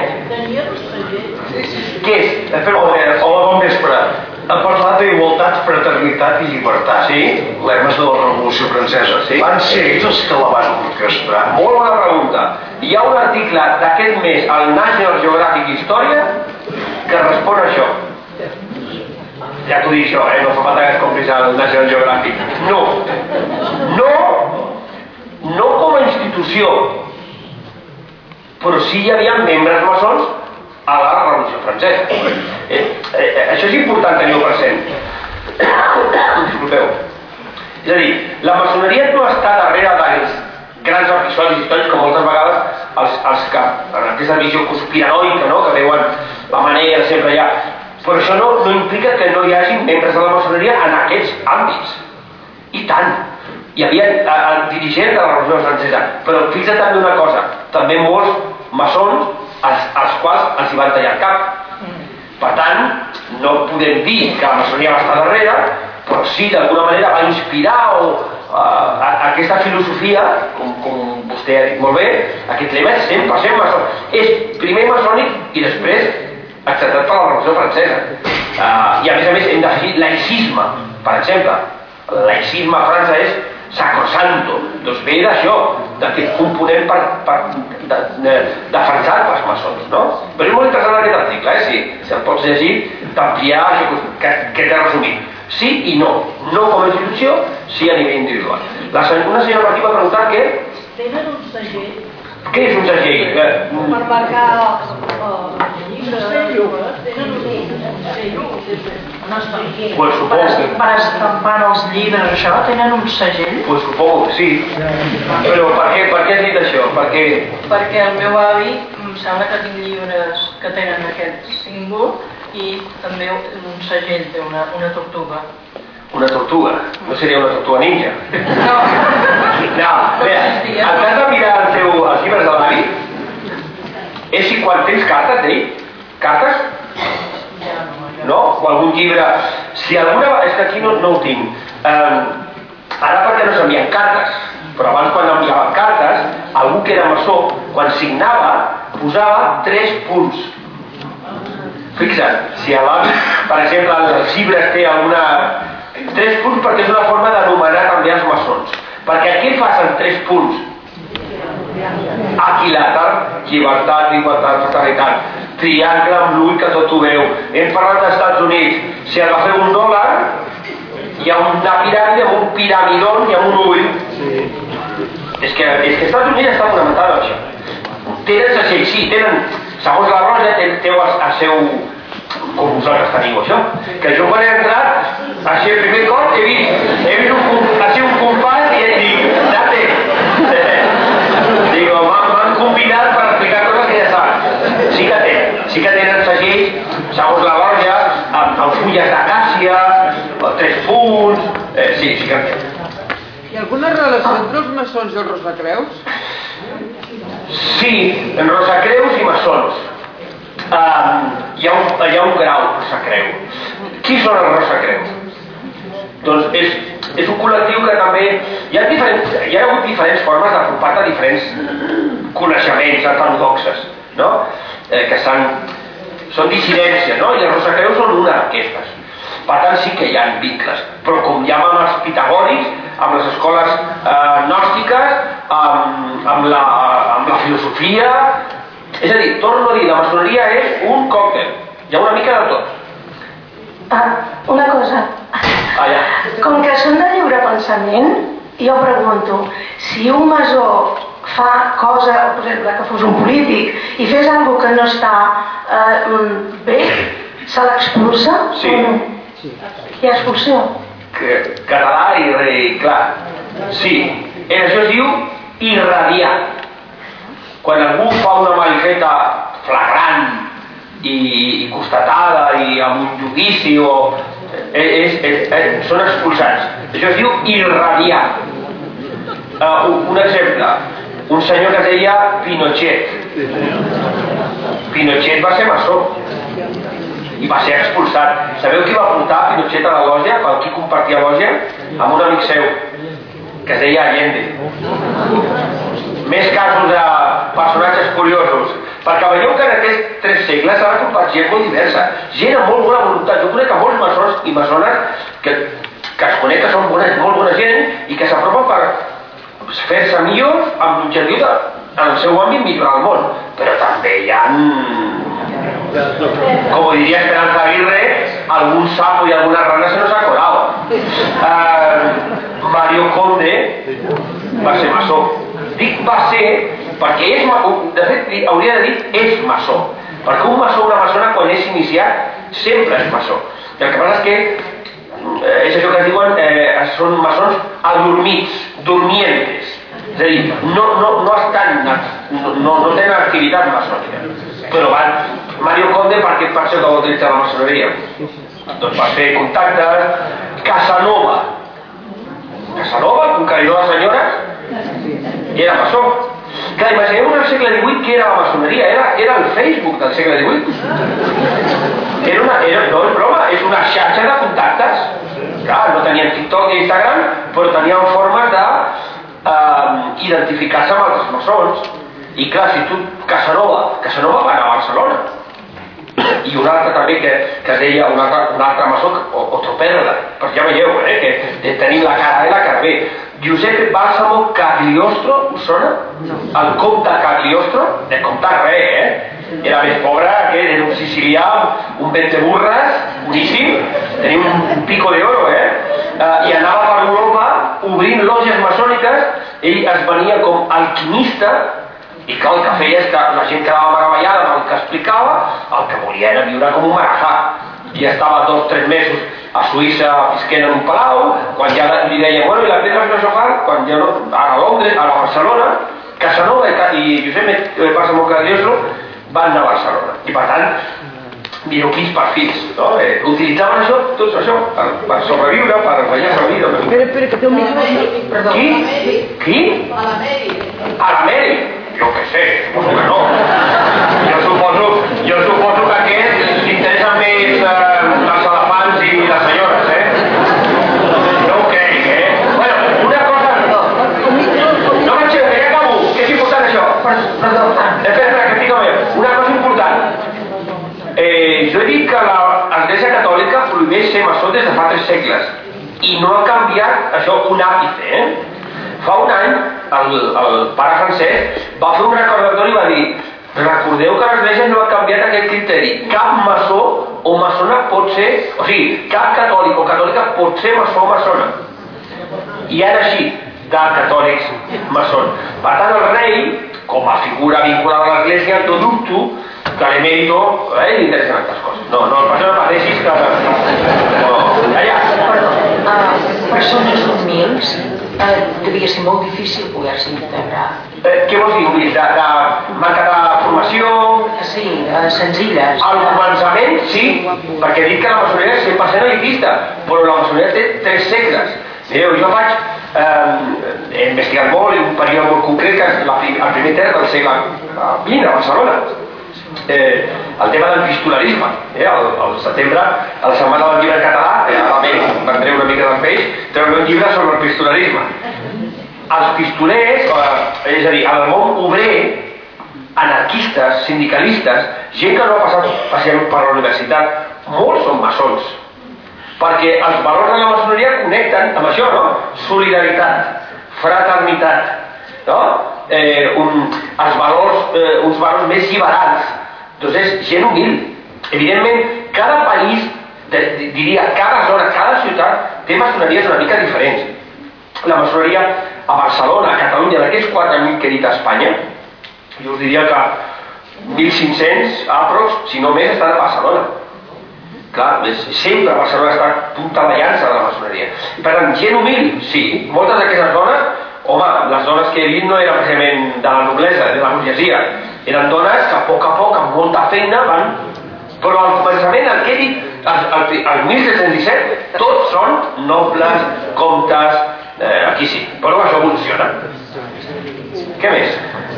Què és? Hola, bon vespre. Ha parlat d'igualtat, fraternitat i llibertat. Sí? Lemes de la Revolució Francesa. Sí? Van ser ells els que la van orquestrar? Molt bona pregunta. Hi ha un article d'aquest mes al National Geographic Història que respon a això. Ja t'ho dic això, no fa falta que es compris al National Geographic. No com a institució, però sí hi havia membres maçons a la Revolució Francesa. Això és important tenir-ho present. Disculpeu. És a dir, la maçoneria no està darrere dels grans episodis històrics com moltes vegades els que en aquesta visió conspiranoica, no? Que veuen la manera sempre allà. Però això no implica que no hi hagi membres de la maçoneria en aquests àmbits. I tant. Hi havia el dirigent de la Revolució Francesa, però fixa't també una cosa, també molts maçons als quals els hi van tallar el cap. Per tant, no podem dir que la maçoneria va estar darrere, però sí, d'alguna manera va inspirar aquesta filosofia, com vostè ha dit molt bé, aquest lema és 100% maçó. És primer maçònic i després acceptat per la Revolució Francesa. I a més hem definit laicisme, per exemple. El laicisme a França és sacrosanto, doncs ve d'això, d'aquest component defensat pels maçons, no? Però és molt interessant aquest article, si el pots llegir, t'ampliar això que t'he resumit. Sí i no com a institució, sí a nivell individual. Una senyora per aquí va preguntar què? Tenen un segell. Què és un segell? Per marcar llibres, tenen un segell. Pues supongo que... Per estampar els llibres, això, tenen un segell? Pues supongo que sí. Però per què has dit això? Perquè el meu avi em sembla que tinc llibres que tenen aquest símbol i també un segell té una tortuga. Una tortuga? No seria una tortuga ninja? No. No, mira, el cas de mirar els llibres de l'avi és si quan tens cartes d'ell, cartes? No? O algun llibre... Si alguna... És que aquí no ho tinc. Ara perquè no s'envien cartes, però abans quan enviaven cartes, algú que era maçó, quan signava, posava 3 punts. Fixa't, si l'avi, per exemple, els llibres té alguna... 3 punts perquè és una forma d'anomenar també els maçons. Perquè què fas en 3 punts? Equilàter, llibertat, fraternitat, triangle amb l'ull que tot ho veu. Hem parlat dels Estats Units. Si agafeu un dòlar, hi ha una piràmide amb un piramidon i amb un ull. És que els Estats Units està fonamental això. Tenen segell, sí, tenen, segons la Rosa, té el seu com vosaltres teniu això. Que jo quan he entrat, així el primer cop he vist un compàs i he dit, date. Digo, m'han convidat per explicar coses que ja saben. Sí que tenen segells, segons la lògia, amb fulles d'acàcia, 3 punts, sí que en tenen. Hi ha alguna relació entre els maçons i els rosacreus? Sí, en rosacreus i maçons. Hi ha un grau rosacreu. Qui són els rosacreus? Doncs és un col·lectiu que també... Hi ha hagut diferents formes de compartir diferents coneixements heterodoxes, no? Que són dissidències, no? I els rosacreus són una d'aquestes. Per tant, sí que hi ha vincles, però com ja amb els pitagòrics, amb les escoles gnòstiques, amb la filosofia... És a dir, torno a dir, la maçoneria és un còctel, hi ha una mica de tot. Una cosa, Ja. com que són de lliure pensament, jo pregunto, si un masó fa cosa, per exemple, que fos un polític, i fes alguna que no està bé, se l'expulsa? Sí. Hi ha expulsió? Català i clar. Sí, això es diu irradiar. Quan algú fa una malifeta flagrant i constatada i amb un judici són expulsats. Això es diu irradiar. Un exemple, un senyor que es deia Pinochet. Pinochet va ser maçó i va ser expulsat. Sabeu qui va portar Pinochet a la lògia, amb qui compartia lògia? Amb un amic seu que es deia Allende. Més casos de personatges curiosos, perquè veieu que en aquests 3 segles s'ha compartit gent molt diversa, gent amb molt bona voluntat. Jo conec a molts maçons i maçones que es conec que són molt bona gent i que s'apropen per fer-se millors amb l'objectiu de, en el seu àmbit, millorar el món. Però també hi ha, com diria Esperanza Aguirre, algun sapo y alguna rana se nos ha colado. Mario Conde va ser maçó. Dic va ser perquè és maçó, de fet hauria de dir és maçó, perquè un maçó o una maçona quan és iniciat sempre és maçó. I el que passa és que és això que es diuen, són maçons adormits, dormientes, és a dir, no tenen activitat maçònica, però van. Mario Conde, per què per això que va utilitzar la maçoneria? Doncs per fer contactes. Casanova, el conqueridor de senyores, era maçó. Clar, imagineu al segle XVIII que era la maçoneria, era el Facebook del segle XVIII. No és broma, és una xarxa de contactes. Clar, no tenien TikTok ni Instagram, però tenien formes de identificar-se amb altres maçons. I clar, si tu, Casanova va anar a Barcelona, i un altre també que es deia un altre maçó, Otroperla, perquè ja veieu que tenim la cara A i la cara B. Giuseppe Balsamo Cagliostro, us sona? El comte Cagliostro, el comte era més pobre, era un sicilià, un venteburres, boníssim, tenia un pico de oro, i anava per Europa obrint lògies maçòniques. Ell es venia com alquimista, i clar, el que feia és que la gent quedava meravellada amb el que explicava, el que volia era viure com un marajà, i estava 2 o 3 mesos a Suïssa visquent en un palau, quan ja li deien, bueno, i la pedra filosofal, quan ja no, a Londres, a Barcelona, Casanova i Josep Balsamo Cagliostro van anar a Barcelona, i per tant mireu quins perfils, no? Utilitzaven això, tot això, per sobreviure, per guanyar-se la vida. Espera, que té un micro. Qui? A l'Amèric. Jo què sé, suposo que no. Jo suposo que aquests s'interessen més els elefants i les senyores, No ho crec, Bueno, una cosa... No marxeu, que ja acabo, que és important això. Perdó, espera, que estic amb una cosa important. Jo he dit que l'Església Catòlica prohibeix ser maçó des de fa 3 segles i no ha canviat això un àpice, Fa un any, el pare Francesc va fer un recordatori i va dir: recordeu que l'Església no ha canviat aquest criteri. Cap maçó o maçona pot ser, o sigui, cap catòlic o catòlica pot ser maçó o maçona. I ara així, de catòlics maçons. Per tant, el rei, com a figura vinculada a l'Església, no dubto que l'emèrito li interessen aquestes coses. No, no pateixis que... No, allà. Perdó, persones humils devia ser molt difícil poder-se integrar. Què vols dir, humil? De manca de formació? Sí, senzilles. Al començament, sí, perquè he dit que la maçoneria és 100% elitista, però la maçoneria té 3 segles. Mireu, jo he investigat molt en un període molt concret, que és el primer terç del segle XX a Barcelona. El tema del pistolarisme. Al setembre, a la setmana del llibre en català, ara vendré una mica del peix, treuré un llibre sobre el pistolarisme. Els pistolers, és a dir, en el món obrer, anarquistes, sindicalistes, gent que no ha passat per la universitat, molts són maçons, perquè els valors de la maçoneria connecten amb això, no? Solidaritat, fraternitat, no? Uns valors més liberals. Doncs és gent humil. Evidentment, cada país, diria, cada zona, cada ciutat té maçoneries una mica diferents. La maçoneria a Barcelona, a Catalunya, d'aquests 4.000 que he dit a Espanya, jo us diria que 1.500 aprox, si no més, estan a Barcelona. Clar, sempre Barcelona ha estat punta de llança de la maçoneria. Per tant, gent humil, sí. Moltes d'aquestes dones, home, les dones que he dit no eren precisament de la noblesa, de la burgesia. Eren dones que a poc, amb molta feina, van... Però al començament, el que he dit, el 1717, tots són nobles, comtes, aquí sí. Però això funciona. Què més?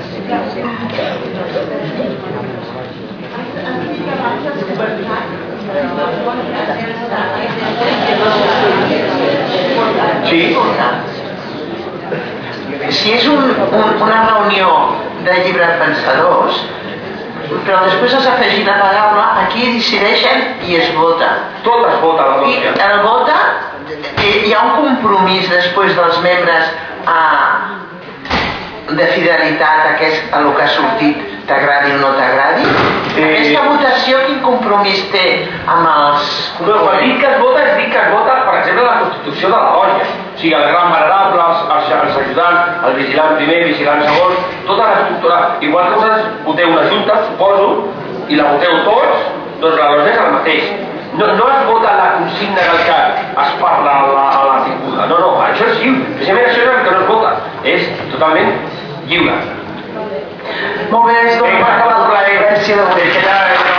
Sí. Si és una reunió de llibrepensadors, però després has afegit la paraula, aquí decideixen i es vota. Tot es vota, la I el vota, hi ha un compromís després dels membres de fidelitat a el que ha sortit, t'agradi o no t'agradi. Aquesta votació quin compromís té amb els... No, quan dic que es vota, per exemple, la Constitució de la Lògia. O sigui, el gran venerable, els ajudants, el vigilant primer, vigilant segon, tota l'estructura. Igual que vosaltres voteu una junta, suposo, i la voteu tots, doncs la Lògia és el mateix. No es vota la consigna del que es parla a la tinguda. No, això és lliure. Precisament això és el que no es vota. És totalment lliure. Molt bé, és doncs per acabar la conferència d'avui.